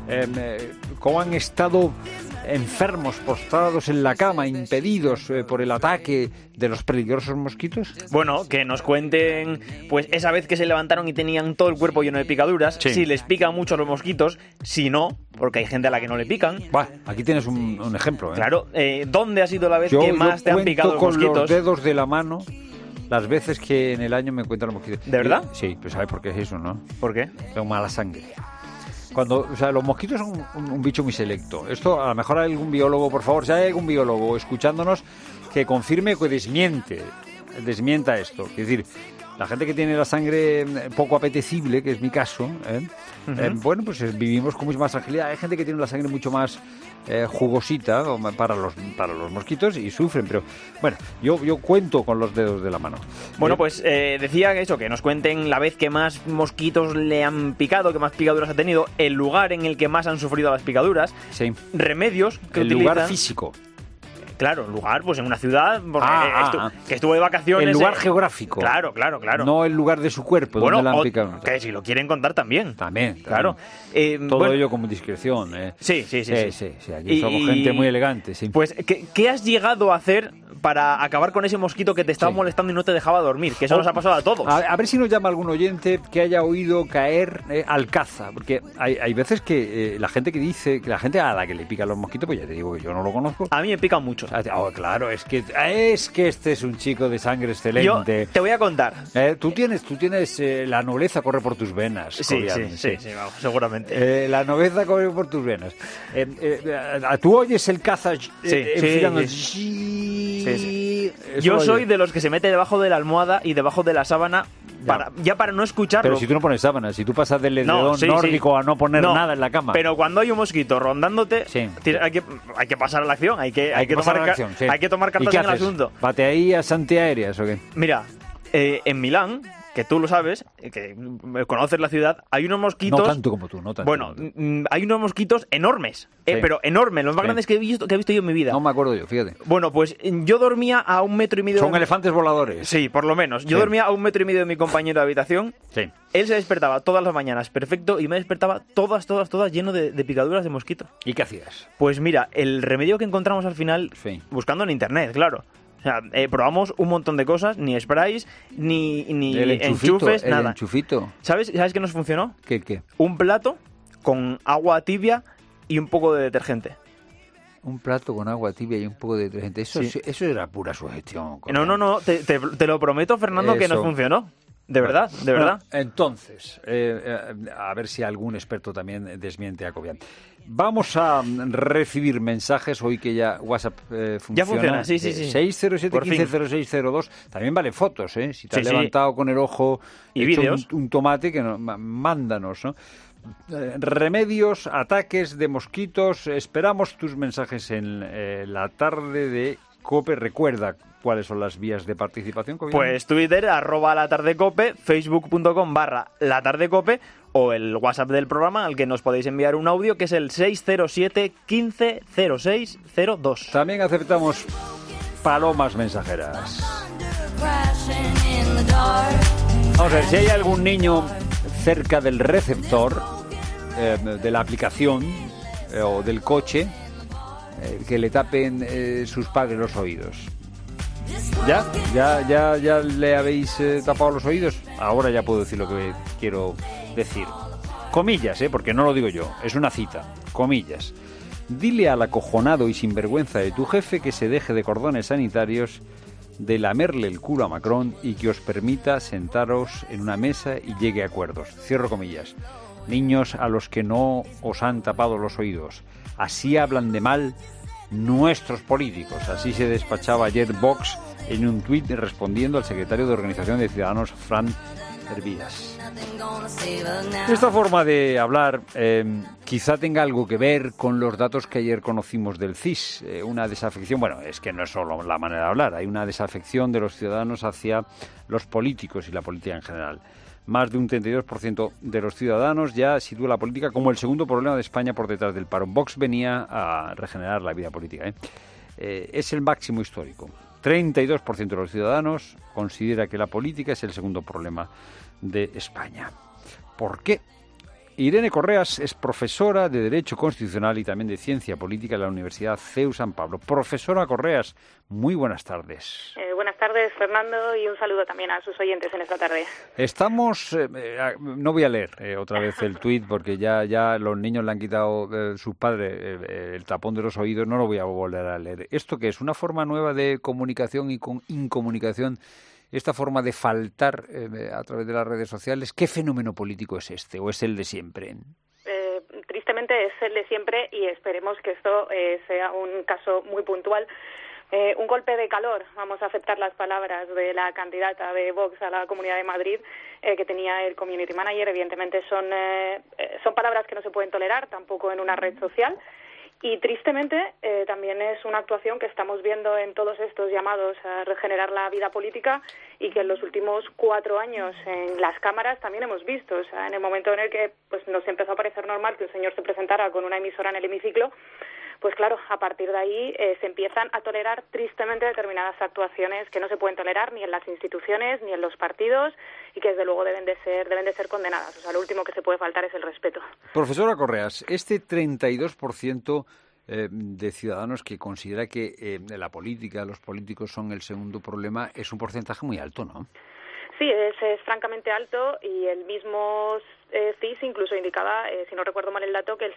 cómo han estado enfermos, postrados en la cama, impedidos por el ataque de los peligrosos mosquitos. Bueno, que nos cuenten, pues, esa vez que se levantaron y tenían todo el cuerpo lleno de picaduras, si les pican mucho los mosquitos, si no, porque hay gente a la que no le pican. Aquí tienes un ejemplo, ¿eh? Claro, ¿dónde ha sido la vez que más te han picado los mosquitos? Yo cuento con los dedos de la mano las veces que en el año me encuentran los mosquitos. ¿De verdad? Sí, pues ¿sabes por qué es eso, no? ¿Por qué? Tengo mala sangre. Los mosquitos son un bicho muy selecto. Esto, a lo mejor hay algún biólogo, por favor, si hay algún biólogo escuchándonos, que confirme o desmienta esto. Es decir, la gente que tiene la sangre poco apetecible, que es mi caso, bueno, pues vivimos con mucha más agilidad. Hay gente que tiene la sangre mucho más jugosita para los mosquitos y sufren, pero bueno, yo cuento con los dedos de la mano. Bueno, pues decía que nos cuenten la vez que más mosquitos le han picado, que más picaduras ha tenido, el lugar en el que más han sufrido las picaduras, remedios que utilizan. El lugar físico. Claro, lugar, pues en una ciudad, porque que estuvo de vacaciones. El lugar geográfico. Claro. No el lugar de su cuerpo, donde la han picado. Que si lo quieren contar también. También. Claro. Todo ello con discreción. Sí. Aquí somos gente muy elegante, sí. Pues, ¿qué has llegado a hacer para acabar con ese mosquito que te estaba molestando y no te dejaba dormir? Que eso nos ha pasado a todos. A ver si nos llama algún oyente que haya oído caer Alcaza, porque hay veces que la gente que dice, que la gente a la que le pican los mosquitos, pues ya te digo que yo no lo conozco. A mí me pican mucho. Claro, es que este es un chico de sangre excelente. Yo te voy a contar. Tú tienes la nobleza corre por tus venas. Sí, vamos, seguramente. La nobleza corre por tus venas. Tú oyes el caza enfilando. Sí. Yo soy de los que se mete debajo de la almohada y debajo de la sábana para no escucharlo. Pero si tú no pones sábana, si tú pasas del edredón nórdico a no poner nada en la cama. Pero cuando hay un mosquito rondándote, hay que pasar a la acción, hay que tomar cartas en el asunto. ¿Bate ahí a antiaéreas o qué? Mira, en Milán, que tú lo sabes, que conoces la ciudad, hay unos mosquitos... No tanto como tú, no tanto. Bueno, hay unos mosquitos enormes, pero enormes, los más grandes que he visto yo en mi vida. No me acuerdo yo, fíjate. Bueno, pues yo dormía a 1,5 metros... Son elefantes voladores. Sí, por lo menos. Yo dormía a 1,5 metros de mi compañero de habitación. Sí. Él se despertaba todas las mañanas, perfecto, y me despertaba todas lleno de picaduras de mosquitos. ¿Y qué hacías? Pues mira, el remedio que encontramos al final, buscando en internet, claro... O sea, probamos un montón de cosas, ni sprays, ni enchufes, nada. El enchufito. ¿Sabes qué nos funcionó? ¿Qué? Un plato con agua tibia y un poco de detergente. Un plato con agua tibia y un poco de detergente. Eso era pura sugestión. No, te lo prometo, Fernando, que nos funcionó. De verdad. Bueno, entonces, a ver si algún experto también desmiente a Cobian. Vamos a recibir mensajes hoy que ya WhatsApp funciona. Ya funciona, sí. 607-150602. También vale fotos, ¿eh? Si te has levantado con el ojo y vídeos. Un tomate, que mándanos, ¿no? Remedios, ataques de mosquitos. Esperamos tus mensajes en la tarde de COPE. Recuerda cuáles son las vías de participación. Pues Twitter, @latardecope, facebook.com/latardecope o el WhatsApp del programa al que nos podéis enviar un audio, que es el 607-150602. También aceptamos palomas mensajeras. Vamos a ver, si hay algún niño cerca del receptor de la aplicación o del coche, que le tapen sus padres los oídos. ¿Ya le habéis tapado los oídos? Ahora ya puedo decir lo que quiero decir. Comillas, porque no lo digo yo, es una cita. Comillas. Dile al acojonado y sinvergüenza de tu jefe que se deje de cordones sanitarios, de lamerle el culo a Macron y que os permita sentaros en una mesa y llegue a acuerdos. Cierro comillas. Niños a los que no os han tapado los oídos. Así hablan de mal nuestros políticos. Así se despachaba ayer Vox en un tuit respondiendo al secretario de Organización de Ciudadanos, Fran Hervías. Esta forma de hablar quizá tenga algo que ver con los datos que ayer conocimos del CIS. Una desafección, bueno, es que no es solo la manera de hablar, hay una desafección de los ciudadanos hacia los políticos y la política en general. Más de un 32% de los ciudadanos ya sitúa la política como el segundo problema de España por detrás del paro. Vox venía a regenerar la vida política. Es el máximo histórico. 32% de los ciudadanos considera que la política es el segundo problema de España. ¿Por qué? Irene Correas es profesora de Derecho Constitucional y también de Ciencia Política en la Universidad CEU San Pablo. Profesora Correas, muy buenas tardes. Buenas tardes, Fernando, y un saludo también a sus oyentes en esta tarde. Estamos, no voy a leer otra vez el tuit porque ya los niños le han quitado sus padres el tapón de los oídos, no lo voy a volver a leer. ¿Esto qué es? ¿Una forma nueva de comunicación y incomunicación? Esta forma de faltar a través de las redes sociales, ¿qué fenómeno político es este o es el de siempre? Tristemente es el de siempre y esperemos que esto sea un caso muy puntual. Un golpe de calor, vamos a aceptar las palabras de la candidata de Vox a la Comunidad de Madrid que tenía el community manager. Evidentemente son palabras que no se pueden tolerar tampoco en una red social. Y tristemente también es una actuación que estamos viendo en todos estos llamados a regenerar la vida política y que en los últimos 4 años en las cámaras también hemos visto. O sea, en el momento en el que pues nos empezó a parecer normal que un señor se presentara con una emisora en el hemiciclo, pues claro, a partir de ahí se empiezan a tolerar tristemente determinadas actuaciones que no se pueden tolerar ni en las instituciones ni en los partidos y que desde luego deben de ser condenadas. O sea, lo último que se puede faltar es el respeto. Profesora Correas, este 32% de ciudadanos que considera que la política, los políticos son el segundo problema, es un porcentaje muy alto, ¿no? Sí, es francamente alto y el mismo CIS incluso indicaba, si no recuerdo mal el dato, que el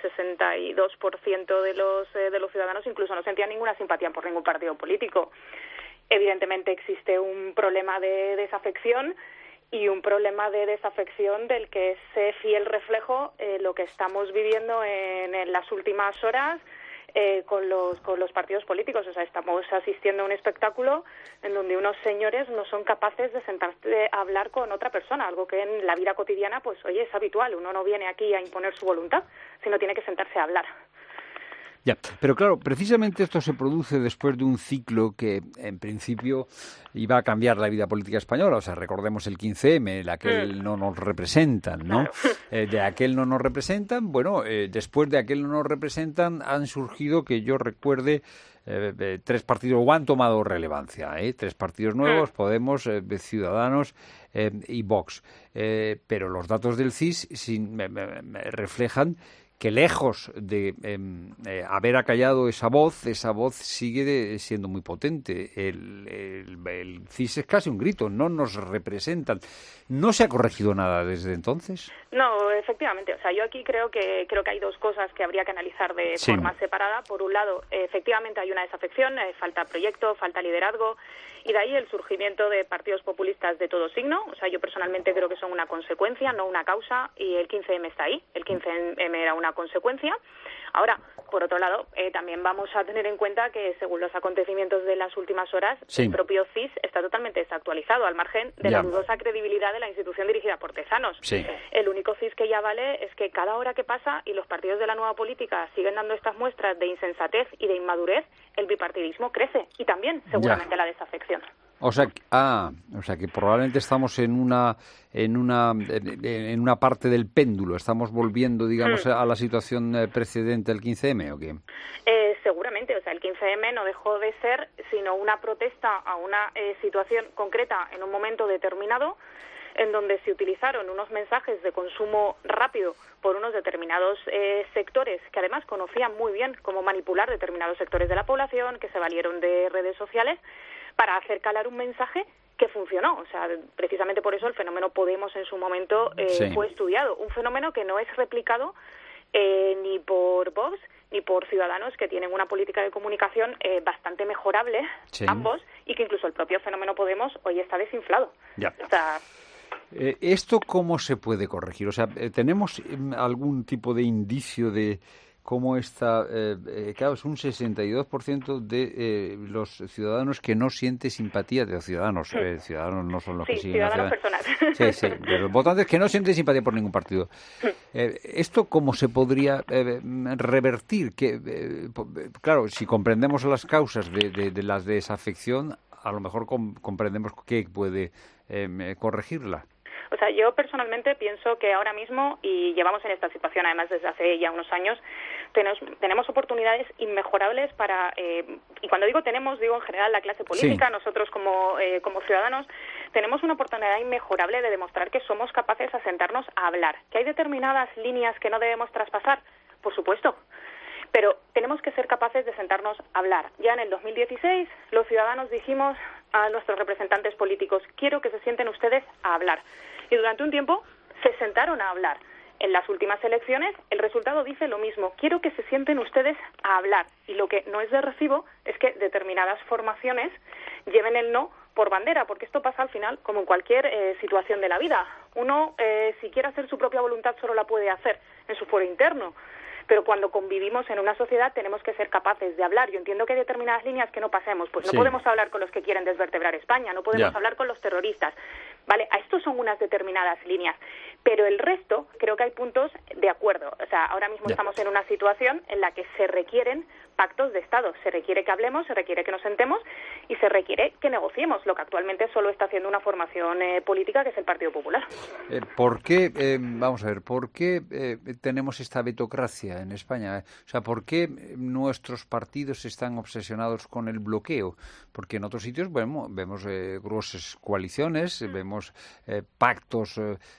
62% de los ciudadanos incluso no sentían ninguna simpatía por ningún partido político. Evidentemente existe un problema de desafección y un problema de desafección del que es fiel reflejo lo que estamos viviendo en las últimas horas con los partidos políticos. O sea, estamos asistiendo a un espectáculo en donde unos señores no son capaces de sentarse a hablar con otra persona, algo que en la vida cotidiana, pues oye, es habitual. Uno no viene aquí a imponer su voluntad, sino tiene que sentarse a hablar. Ya, pero claro, precisamente esto se produce después de un ciclo que en principio iba a cambiar la vida política española. O sea, recordemos el 15M, el aquel no nos representan, ¿no? De aquel no nos representan, bueno, después de aquel no nos representan han surgido, que yo recuerde, 3 partidos o han tomado relevancia, 3 partidos nuevos, Podemos, Ciudadanos y Vox. Pero los datos del CIS reflejan que lejos de haber acallado esa voz sigue siendo muy potente. El CIS es casi un grito, no nos representan. ¿No se ha corregido nada desde entonces? No, efectivamente. O sea, yo aquí creo que hay 2 cosas que habría que analizar de forma separada. Por un lado, efectivamente hay una desafección, falta proyecto, falta liderazgo, y de ahí el surgimiento de partidos populistas de todo signo. O sea, yo personalmente creo que son una consecuencia, no una causa, y el 15M está ahí. El 15M era una consecuencia. Ahora, por otro lado, también vamos a tener en cuenta que según los acontecimientos de las últimas horas, el propio CIS está totalmente desactualizado, al margen de la dudosa credibilidad de la institución dirigida por Tezanos. El único CIS que ya vale es que cada hora que pasa y los partidos de la nueva política siguen dando estas muestras de insensatez y de inmadurez, el bipartidismo crece y también seguramente la desafección. O sea que probablemente estamos en una parte del péndulo. Estamos volviendo, digamos, a la situación precedente al 15M, ¿o qué? Seguramente. O sea, el 15M no dejó de ser sino una protesta a una situación concreta en un momento determinado, en donde se utilizaron unos mensajes de consumo rápido por unos determinados sectores que además conocían muy bien cómo manipular determinados sectores de la población, que se valieron de redes sociales para hacer calar un mensaje que funcionó. O sea, precisamente por eso el fenómeno Podemos en su momento fue estudiado. Un fenómeno que no es replicado ni por Vox ni por Ciudadanos, que tienen una política de comunicación bastante mejorable, ambos, y que incluso el propio fenómeno Podemos hoy está desinflado. Ya. O sea, ¿esto cómo se puede corregir? O sea, ¿tenemos algún tipo de indicio de cómo está? Claro, es un 62% de los ciudadanos que no siente simpatía de los ciudadanos. Ciudadanos no son los que siguen. Ciudadanos personas. Sí, de los votantes que no sienten simpatía por ningún partido. ¿Esto cómo se podría revertir? Claro, si comprendemos las causas de la desafección, a lo mejor comprendemos qué puede corregirla. O sea, yo personalmente pienso que ahora mismo, y llevamos en esta situación además desde hace ya unos años, tenemos oportunidades inmejorables para, y cuando digo tenemos, digo en general la clase política, nosotros como ciudadanos, tenemos una oportunidad inmejorable de demostrar que somos capaces de sentarnos a hablar. ¿Que hay determinadas líneas que no debemos traspasar? Por supuesto. Pero tenemos que ser capaces de sentarnos a hablar. Ya en el 2016, los ciudadanos dijimos a nuestros representantes políticos, quiero que se sienten ustedes a hablar. Y durante un tiempo se sentaron a hablar. En las últimas elecciones el resultado dice lo mismo, quiero que se sienten ustedes a hablar. Y lo que no es de recibo es que determinadas formaciones lleven el no por bandera, porque esto pasa al final como en cualquier situación de la vida. Uno, si quiere hacer su propia voluntad, solo la puede hacer en su foro interno. Pero cuando convivimos en una sociedad tenemos que ser capaces de hablar. Yo entiendo que hay determinadas líneas que no pasemos. Pues no podemos hablar con los que quieren desvertebrar España, no podemos hablar con los terroristas. Vale, a estos son unas determinadas líneas. Pero el resto, creo que hay puntos de acuerdo. O sea, ahora mismo estamos en una situación en la que se requieren pactos de Estado. Se requiere que hablemos, se requiere que nos sentemos y se requiere que negociemos, lo que actualmente solo está haciendo una formación política, que es el Partido Popular. ¿Por qué, vamos a ver, por qué tenemos esta vetocracia en España? O sea, ¿por qué nuestros partidos están obsesionados con el bloqueo? Porque en otros sitios vemos gruesas coaliciones, vemos pactos.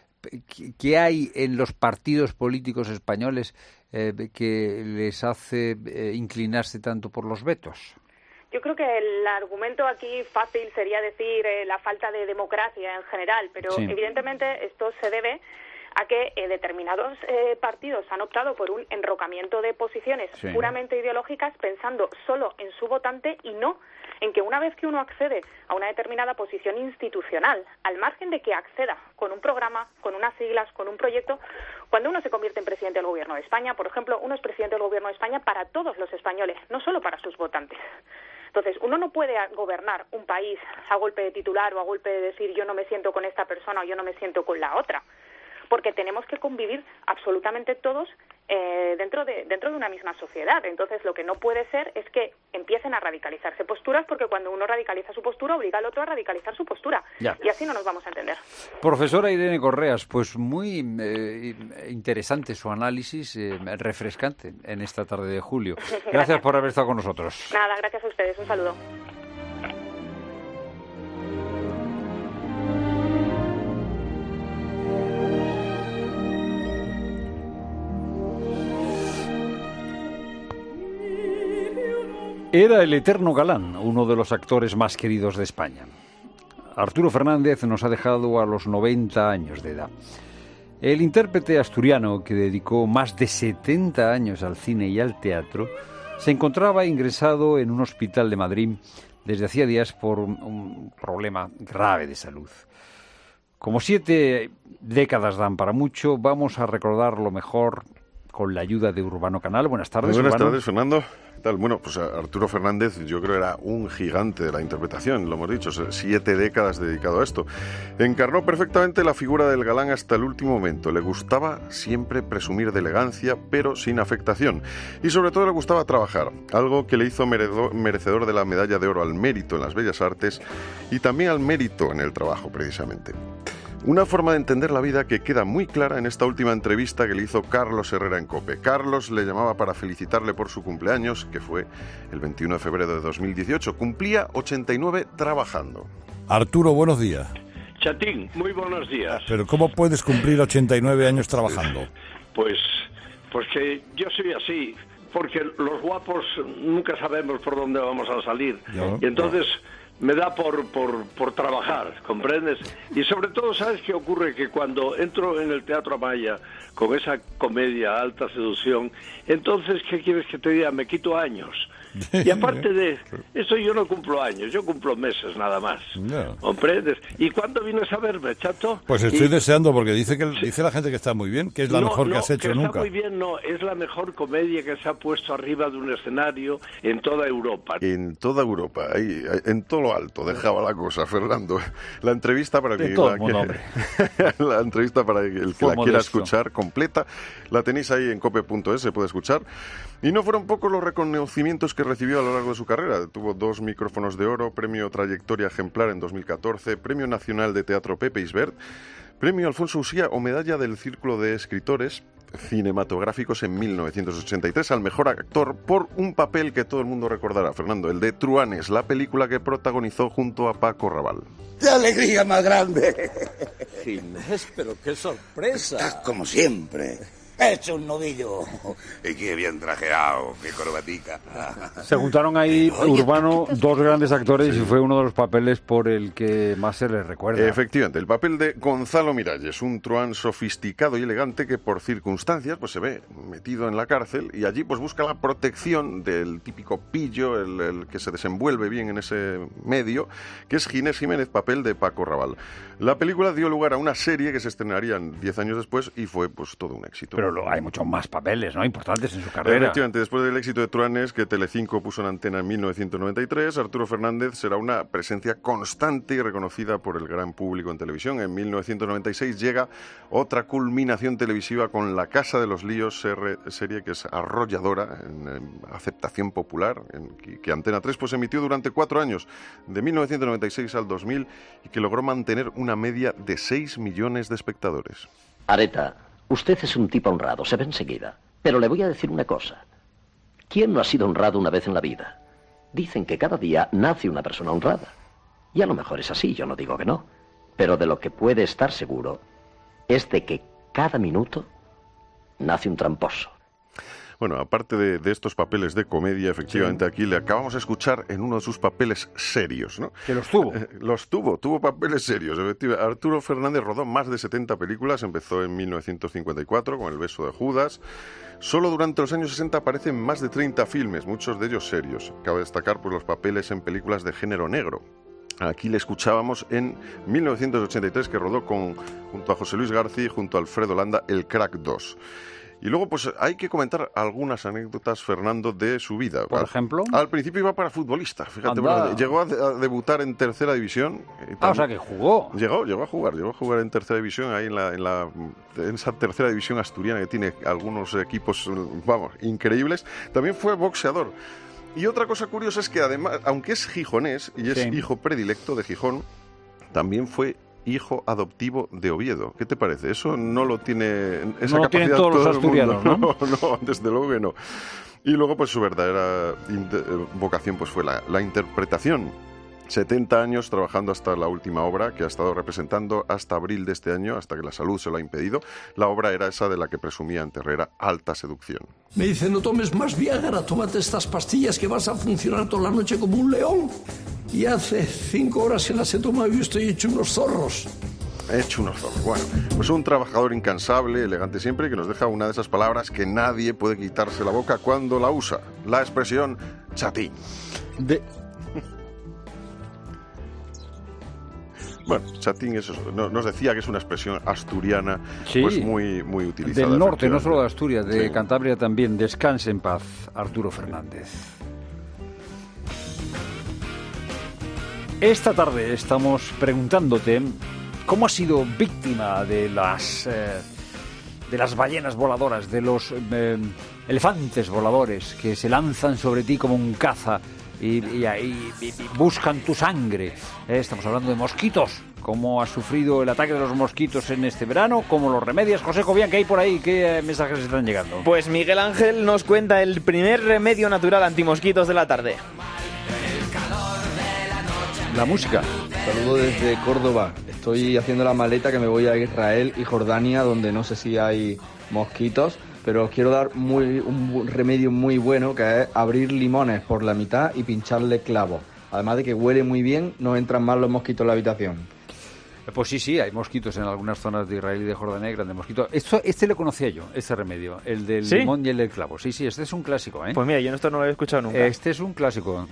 ¿Qué hay en los partidos políticos españoles que les hace inclinarse tanto por los vetos? Yo creo que el argumento aquí fácil sería decir la falta de democracia en general, pero evidentemente esto se debe a que determinados partidos han optado por un enrocamiento de posiciones puramente ideológicas, pensando solo en su votante y no en que una vez que uno accede a una determinada posición institucional, al margen de que acceda con un programa, con unas siglas, con un proyecto, cuando uno se convierte en presidente del Gobierno de España, por ejemplo, uno es presidente del Gobierno de España para todos los españoles, no solo para sus votantes. Entonces, uno no puede gobernar un país a golpe de titular o a golpe de decir yo no me siento con esta persona o yo no me siento con la otra, porque tenemos que convivir absolutamente todos dentro de una misma sociedad. Entonces, lo que no puede ser es que empiecen a radicalizarse posturas, porque cuando uno radicaliza su postura, obliga al otro a radicalizar su postura. Y así no nos vamos a entender. Profesora Irene Correas, pues muy interesante su análisis, refrescante en esta tarde de julio. Gracias por haber estado con nosotros. Nada, gracias a ustedes. Un saludo. Era el eterno galán, uno de los actores más queridos de España. Arturo Fernández nos ha dejado a los 90 años de edad. El intérprete asturiano, que dedicó más de 70 años al cine y al teatro, se encontraba ingresado en un hospital de Madrid desde hacía días por un problema grave de salud. Como 7 décadas dan para mucho, vamos a recordarlo mejor con la ayuda de Urbano Canal. Buenas tardes, Buenas Urbano. tardes, Fernando. ¿Qué tal? Bueno, pues Arturo Fernández yo creo era un gigante de la interpretación, lo hemos dicho, 7 décadas dedicado a esto. Encarnó perfectamente la figura del galán hasta el último momento. Le gustaba siempre presumir de elegancia, pero sin afectación. Y sobre todo le gustaba trabajar, algo que le hizo merecedor de la medalla de oro al mérito en las bellas artes y también al mérito en el trabajo, precisamente. Una forma de entender la vida que queda muy clara en esta última entrevista que le hizo Carlos Herrera en COPE. Carlos le llamaba para felicitarle por su cumpleaños, que fue el 21 de febrero de 2018. Cumplía 89 trabajando. Arturo, buenos días. Chatín, muy buenos días. Pero ¿cómo puedes cumplir 89 años trabajando? Pues que yo soy así, porque los guapos nunca sabemos por dónde vamos a salir. Y entonces me da por trabajar, ¿comprendes? Y sobre todo, ¿sabes qué ocurre? Que cuando entro en el Teatro Amaya con esa comedia Alta Seducción, entonces, ¿qué quieres que te diga? Me quito años. Y aparte de eso, yo no cumplo años, yo cumplo meses nada más. ¿Comprendes? ¿Y cuándo vienes a verme, chato? Pues estoy deseando, porque dice la gente que está muy bien, que es la mejor que has hecho que nunca. Está muy bien, no, es la mejor comedia que se ha puesto arriba de un escenario en toda Europa. En toda Europa, ahí, en todo lo alto, dejaba la cosa, Fernando. La entrevista para que la entrevista para el que la quiera escuchar completa, la tenéis ahí en cope.es, se puede escuchar. Y no fueron pocos los reconocimientos que recibió a lo largo de su carrera. Tuvo 2 micrófonos de oro, premio Trayectoria Ejemplar en 2014, premio Nacional de Teatro Pepe Isbert, premio Alfonso Usía o medalla del Círculo de Escritores Cinematográficos en 1983 al mejor actor por un papel que todo el mundo recordará, Fernando, el de Truanes, la película que protagonizó junto a Paco Raval. ¡Qué alegría más grande! Ginés, pero qué sorpresa. Estás como siempre. He hecho un novillo. Y qué bien trajeado, qué corbatica. Se juntaron ahí, Urbano, 2 grandes actores y fue uno de los papeles por el que más se les recuerda. Efectivamente, el papel de Gonzalo Miralles, un truán sofisticado y elegante que por circunstancias pues se ve metido en la cárcel y allí pues busca la protección del típico pillo, el que se desenvuelve bien en ese medio, que es Ginés Jiménez, papel de Paco Raval. La película dio lugar a una serie que se estrenaría 10 años después y fue pues todo un éxito. Pero hay muchos más papeles, ¿no?, importantes en su carrera. Efectivamente, después del éxito de Truanes, que Telecinco puso en antena en 1993, Arturo Fernández será una presencia constante y reconocida por el gran público en televisión. En 1996 llega otra culminación televisiva con La Casa de los Líos, serie que es arrolladora en aceptación popular, que Antena 3 pues emitió durante 4 años, de 1996 al 2000, y que logró mantener una media de 6 millones de espectadores. Areta, usted es un tipo honrado, se ve enseguida. Pero le voy a decir una cosa. ¿Quién no ha sido honrado una vez en la vida? Dicen que cada día nace una persona honrada. Y a lo mejor es así, yo no digo que no. Pero de lo que puede estar seguro es de que cada minuto nace un tramposo. Bueno, aparte de estos papeles de comedia, efectivamente, aquí le acabamos de escuchar en uno de sus papeles serios, ¿no? Que los tuvo. Tuvo papeles serios. Efectivamente, Arturo Fernández rodó más de 70 películas, empezó en 1954 con El beso de Judas. Solo durante los años 60 aparecen más de 30 filmes, muchos de ellos serios. Cabe destacar pues, los papeles en películas de género negro. Aquí le escuchábamos en 1983, que rodó junto a José Luis García y junto a Alfredo Landa, El Crack 2. Y luego, pues hay que comentar algunas anécdotas, Fernando, de su vida. Por ejemplo. Al principio iba para futbolista, fíjate. Bueno, llegó a debutar en tercera división. O sea que jugó. Llegó a jugar en tercera división, ahí en esa tercera división asturiana que tiene algunos equipos, vamos, increíbles. También fue boxeador. Y otra cosa curiosa es que además, aunque es gijonés y es hijo predilecto de Gijón, también fue hijo adoptivo de Oviedo. ¿Qué te parece? Eso no lo tiene... Esa no lo tienen todos los asturianos, ¿no? No, desde luego que no. Y luego, pues su verdadera vocación pues fue la interpretación. 70 años trabajando hasta la última obra, que ha estado representando hasta abril de este año, hasta que la salud se lo ha impedido. La obra era esa de la que presumía ante Herrera, Alta Seducción. Me dice, no tomes más Viagra, tómate estas pastillas que vas a funcionar toda la noche como un león. Y hace 5 horas que las he tomado y estoy hecho unos zorros. Bueno, pues un trabajador incansable, elegante siempre, que nos deja una de esas palabras que nadie puede quitarse la boca cuando la usa. La expresión chatín. Bueno, chatín nos decía que es una expresión asturiana, pues muy, muy utilizada. Del norte, no solo de Asturias, de Cantabria también. Descanse en paz, Arturo Fernández. Esta tarde estamos preguntándote cómo has sido víctima de las ballenas voladoras, de los elefantes voladores que se lanzan sobre ti como un caza y buscan tu sangre. Estamos hablando de mosquitos. ¿Cómo has sufrido el ataque de los mosquitos en este verano? ¿Cómo los remedias? José Cobian, ¿qué hay por ahí? ¿Qué mensajes están llegando? Pues Miguel Ángel nos cuenta el primer remedio natural antimosquitos de la tarde. La música. Saludo desde Córdoba. estoy haciendo la maleta que me voy a Israel y Jordania, donde no sé si hay mosquitos, pero os quiero dar un remedio muy bueno, que es abrir limones por la mitad y pincharle clavos. Además de que huele muy bien, no entran más los mosquitos en la habitación. Pues sí, hay mosquitos en algunas zonas de Israel y de Jordania, grandes mosquitos. Este lo conocía yo, este remedio, el del limón y el del clavo. Sí, este es un clásico, ¿eh? Pues mira, yo esto no lo he escuchado nunca. Este es un clásico.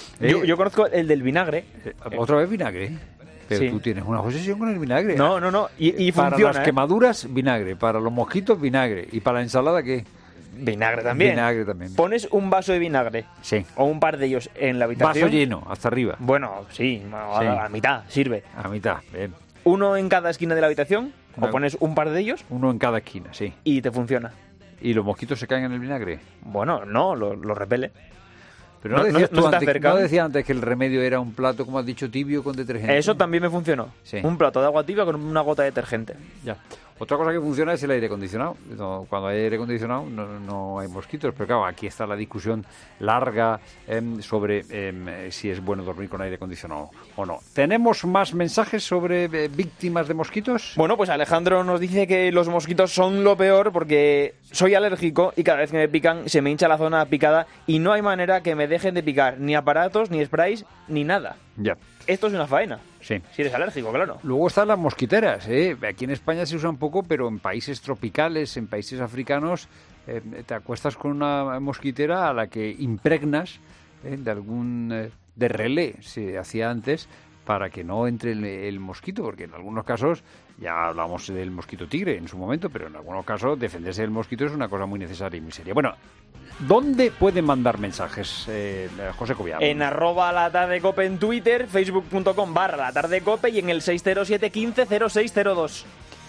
Yo conozco el del vinagre. ¿Otra vez vinagre? Pero tú tienes una obsesión con el vinagre. No. Y para funciona, las quemaduras, vinagre. Para los mosquitos, vinagre. ¿Y para la ensalada qué? Vinagre también. Vinagre también. Pones un vaso de vinagre. Sí. O un par de ellos en la habitación. Vaso lleno, hasta arriba. Bueno, sí. A mitad, sirve. A mitad, bien. Uno en cada esquina de la habitación, o pones un par de ellos. Uno en cada esquina, sí. Y te funciona. ¿Y los mosquitos se caen en el vinagre? Bueno, no, lo repele. Pero no decía antes que el remedio era un plato, como has dicho, tibio con detergente. Eso también me funcionó. Sí. Un plato de agua tibia con una gota de detergente. Ya. Otra cosa que funciona es el aire acondicionado. Cuando hay aire acondicionado no hay mosquitos, pero claro, aquí está la discusión larga sobre si es bueno dormir con aire acondicionado o no. ¿Tenemos más mensajes sobre víctimas de mosquitos? Bueno, pues Alejandro nos dice que los mosquitos son lo peor porque soy alérgico y cada vez que me pican se me hincha la zona picada y no hay manera que me dejen de picar, ni aparatos, ni sprays, ni nada. Ya. Esto es una faena. Sí. Si eres alérgico, claro. Luego están las mosquiteras, ¿eh? Aquí en España se usan poco, pero en países tropicales, en países africanos, te acuestas con una mosquitera a la que impregnas de algún de relé, se hacía antes, para que no entre el mosquito, porque en algunos casos, ya hablamos del mosquito tigre en su momento, pero en algunos casos defenderse del mosquito es una cosa muy necesaria y muy seria. Bueno, ¿dónde pueden mandar mensajes, José Cobian? En @latardecope en Twitter, facebook.com/latardecope y en el 607 15 0602.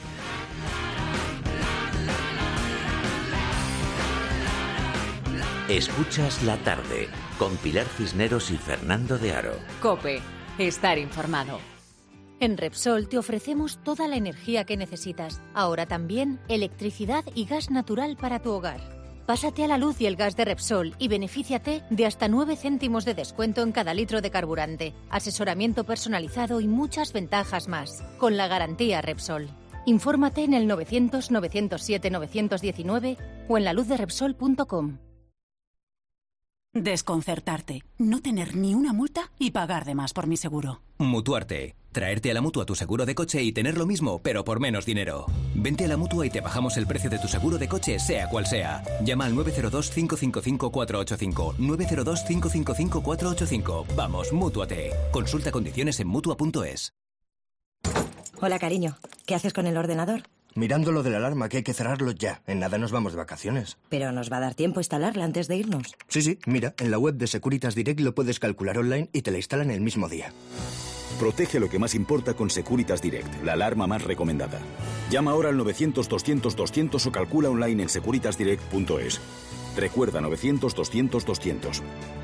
Escuchas La Tarde con Pilar Cisneros y Fernando de Aro. COPE. Estar informado. En Repsol te ofrecemos toda la energía que necesitas. Ahora también electricidad y gas natural para tu hogar. Pásate a la luz y el gas de Repsol y benefíciate de hasta 9 céntimos de descuento en cada litro de carburante, asesoramiento personalizado y muchas ventajas más. Con la garantía Repsol. Infórmate en el 900-907-919 o en laluzderepsol.com. Desconcertarte, no tener ni una multa y pagar de más por mi seguro. Mutuarte. Traerte a la Mutua tu seguro de coche y tener lo mismo, pero por menos dinero. Vente a la Mutua y te bajamos el precio de tu seguro de coche, sea cual sea. Llama al 902-555-485. 902-555-485. Vamos, Mútuate. Consulta condiciones en Mutua.es. Hola, cariño. ¿Qué haces con el ordenador? Mirando lo de la alarma, que hay que cerrarlo ya. En nada nos vamos de vacaciones. Pero nos va a dar tiempo instalarla antes de irnos. Sí, mira, en la web de Securitas Direct lo puedes calcular online y te la instalan el mismo día. Protege lo que más importa con Securitas Direct, la alarma más recomendada. Llama ahora al 900-200-200 o calcula online en securitasdirect.es. Recuerda 900-200-200.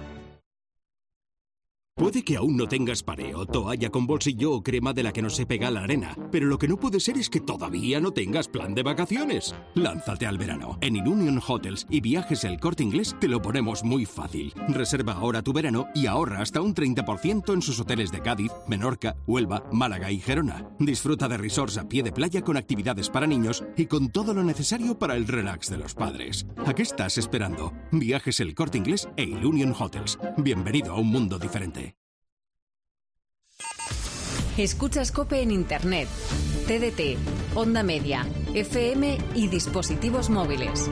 Puede que aún no tengas pareo, toalla con bolsillo o crema de la que no se pega a la arena, pero lo que no puede ser es que todavía no tengas plan de vacaciones. Lánzate al verano. En Ilunion Hotels y Viajes El Corte Inglés te lo ponemos muy fácil. Reserva ahora tu verano y ahorra hasta un 30% en sus hoteles de Cádiz, Menorca, Huelva, Málaga y Gerona. Disfruta de resorts a pie de playa con actividades para niños y con todo lo necesario para el relax de los padres. ¿A qué estás esperando? Viajes El Corte Inglés e Ilunion Hotels. Bienvenido a un mundo diferente. Escuchas COPE en Internet, TDT, Onda Media, FM y dispositivos móviles.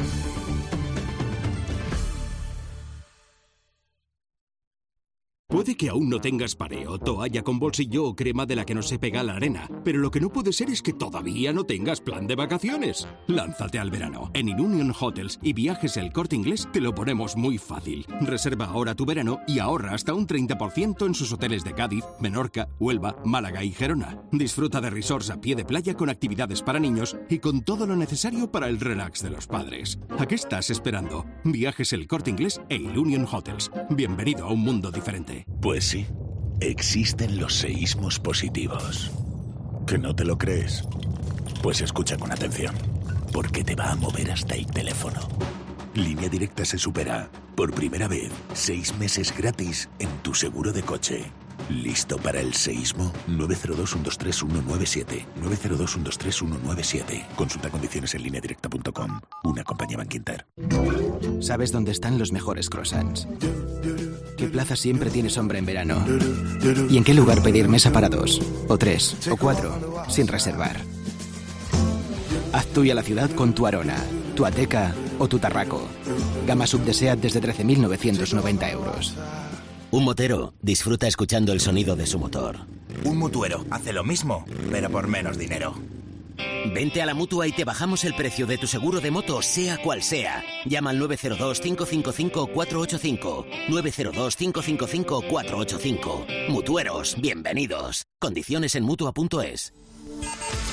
Puede que aún no tengas pareo, toalla con bolsillo o crema de la que no se pega a la arena, pero lo que no puede ser es que todavía no tengas plan de vacaciones. Lánzate al verano. En Ilunion Hotels y Viajes El Corte Inglés te lo ponemos muy fácil. Reserva ahora tu verano y ahorra hasta un 30% en sus hoteles de Cádiz, Menorca, Huelva, Málaga y Gerona. Disfruta de resorts a pie de playa con actividades para niños y con todo lo necesario para el relax de los padres. ¿A qué estás esperando? Viajes El Corte Inglés e Ilunion Hotels. Bienvenido a un mundo diferente. Pues sí, existen los seísmos positivos. ¿Que no te lo crees? Pues escucha con atención, porque te va a mover hasta el teléfono. Línea Directa se supera. Por primera vez, 6 meses gratis en tu seguro de coche. ¿Listo para el seísmo? 902-123-197. 902-123-197. Consulta condiciones en lineadirecta.com. Una compañía Bankinter. ¿Sabes dónde están los mejores croissants? ¿Qué plaza siempre tiene sombra en verano? ¿Y en qué lugar pedir mesa para 2, o 3, o 4, sin reservar? Haz tuya la ciudad con tu Arona, tu Ateca o tu Tarraco. Gama sub de SEAT desde 13.990 euros. Un motero disfruta escuchando el sonido de su motor. Un mutuero hace lo mismo, pero por menos dinero. Vente a la Mutua y te bajamos el precio de tu seguro de moto, sea cual sea. Llama al 902-555-485. 902-555-485. Mutueros, bienvenidos. Condiciones en Mutua.es.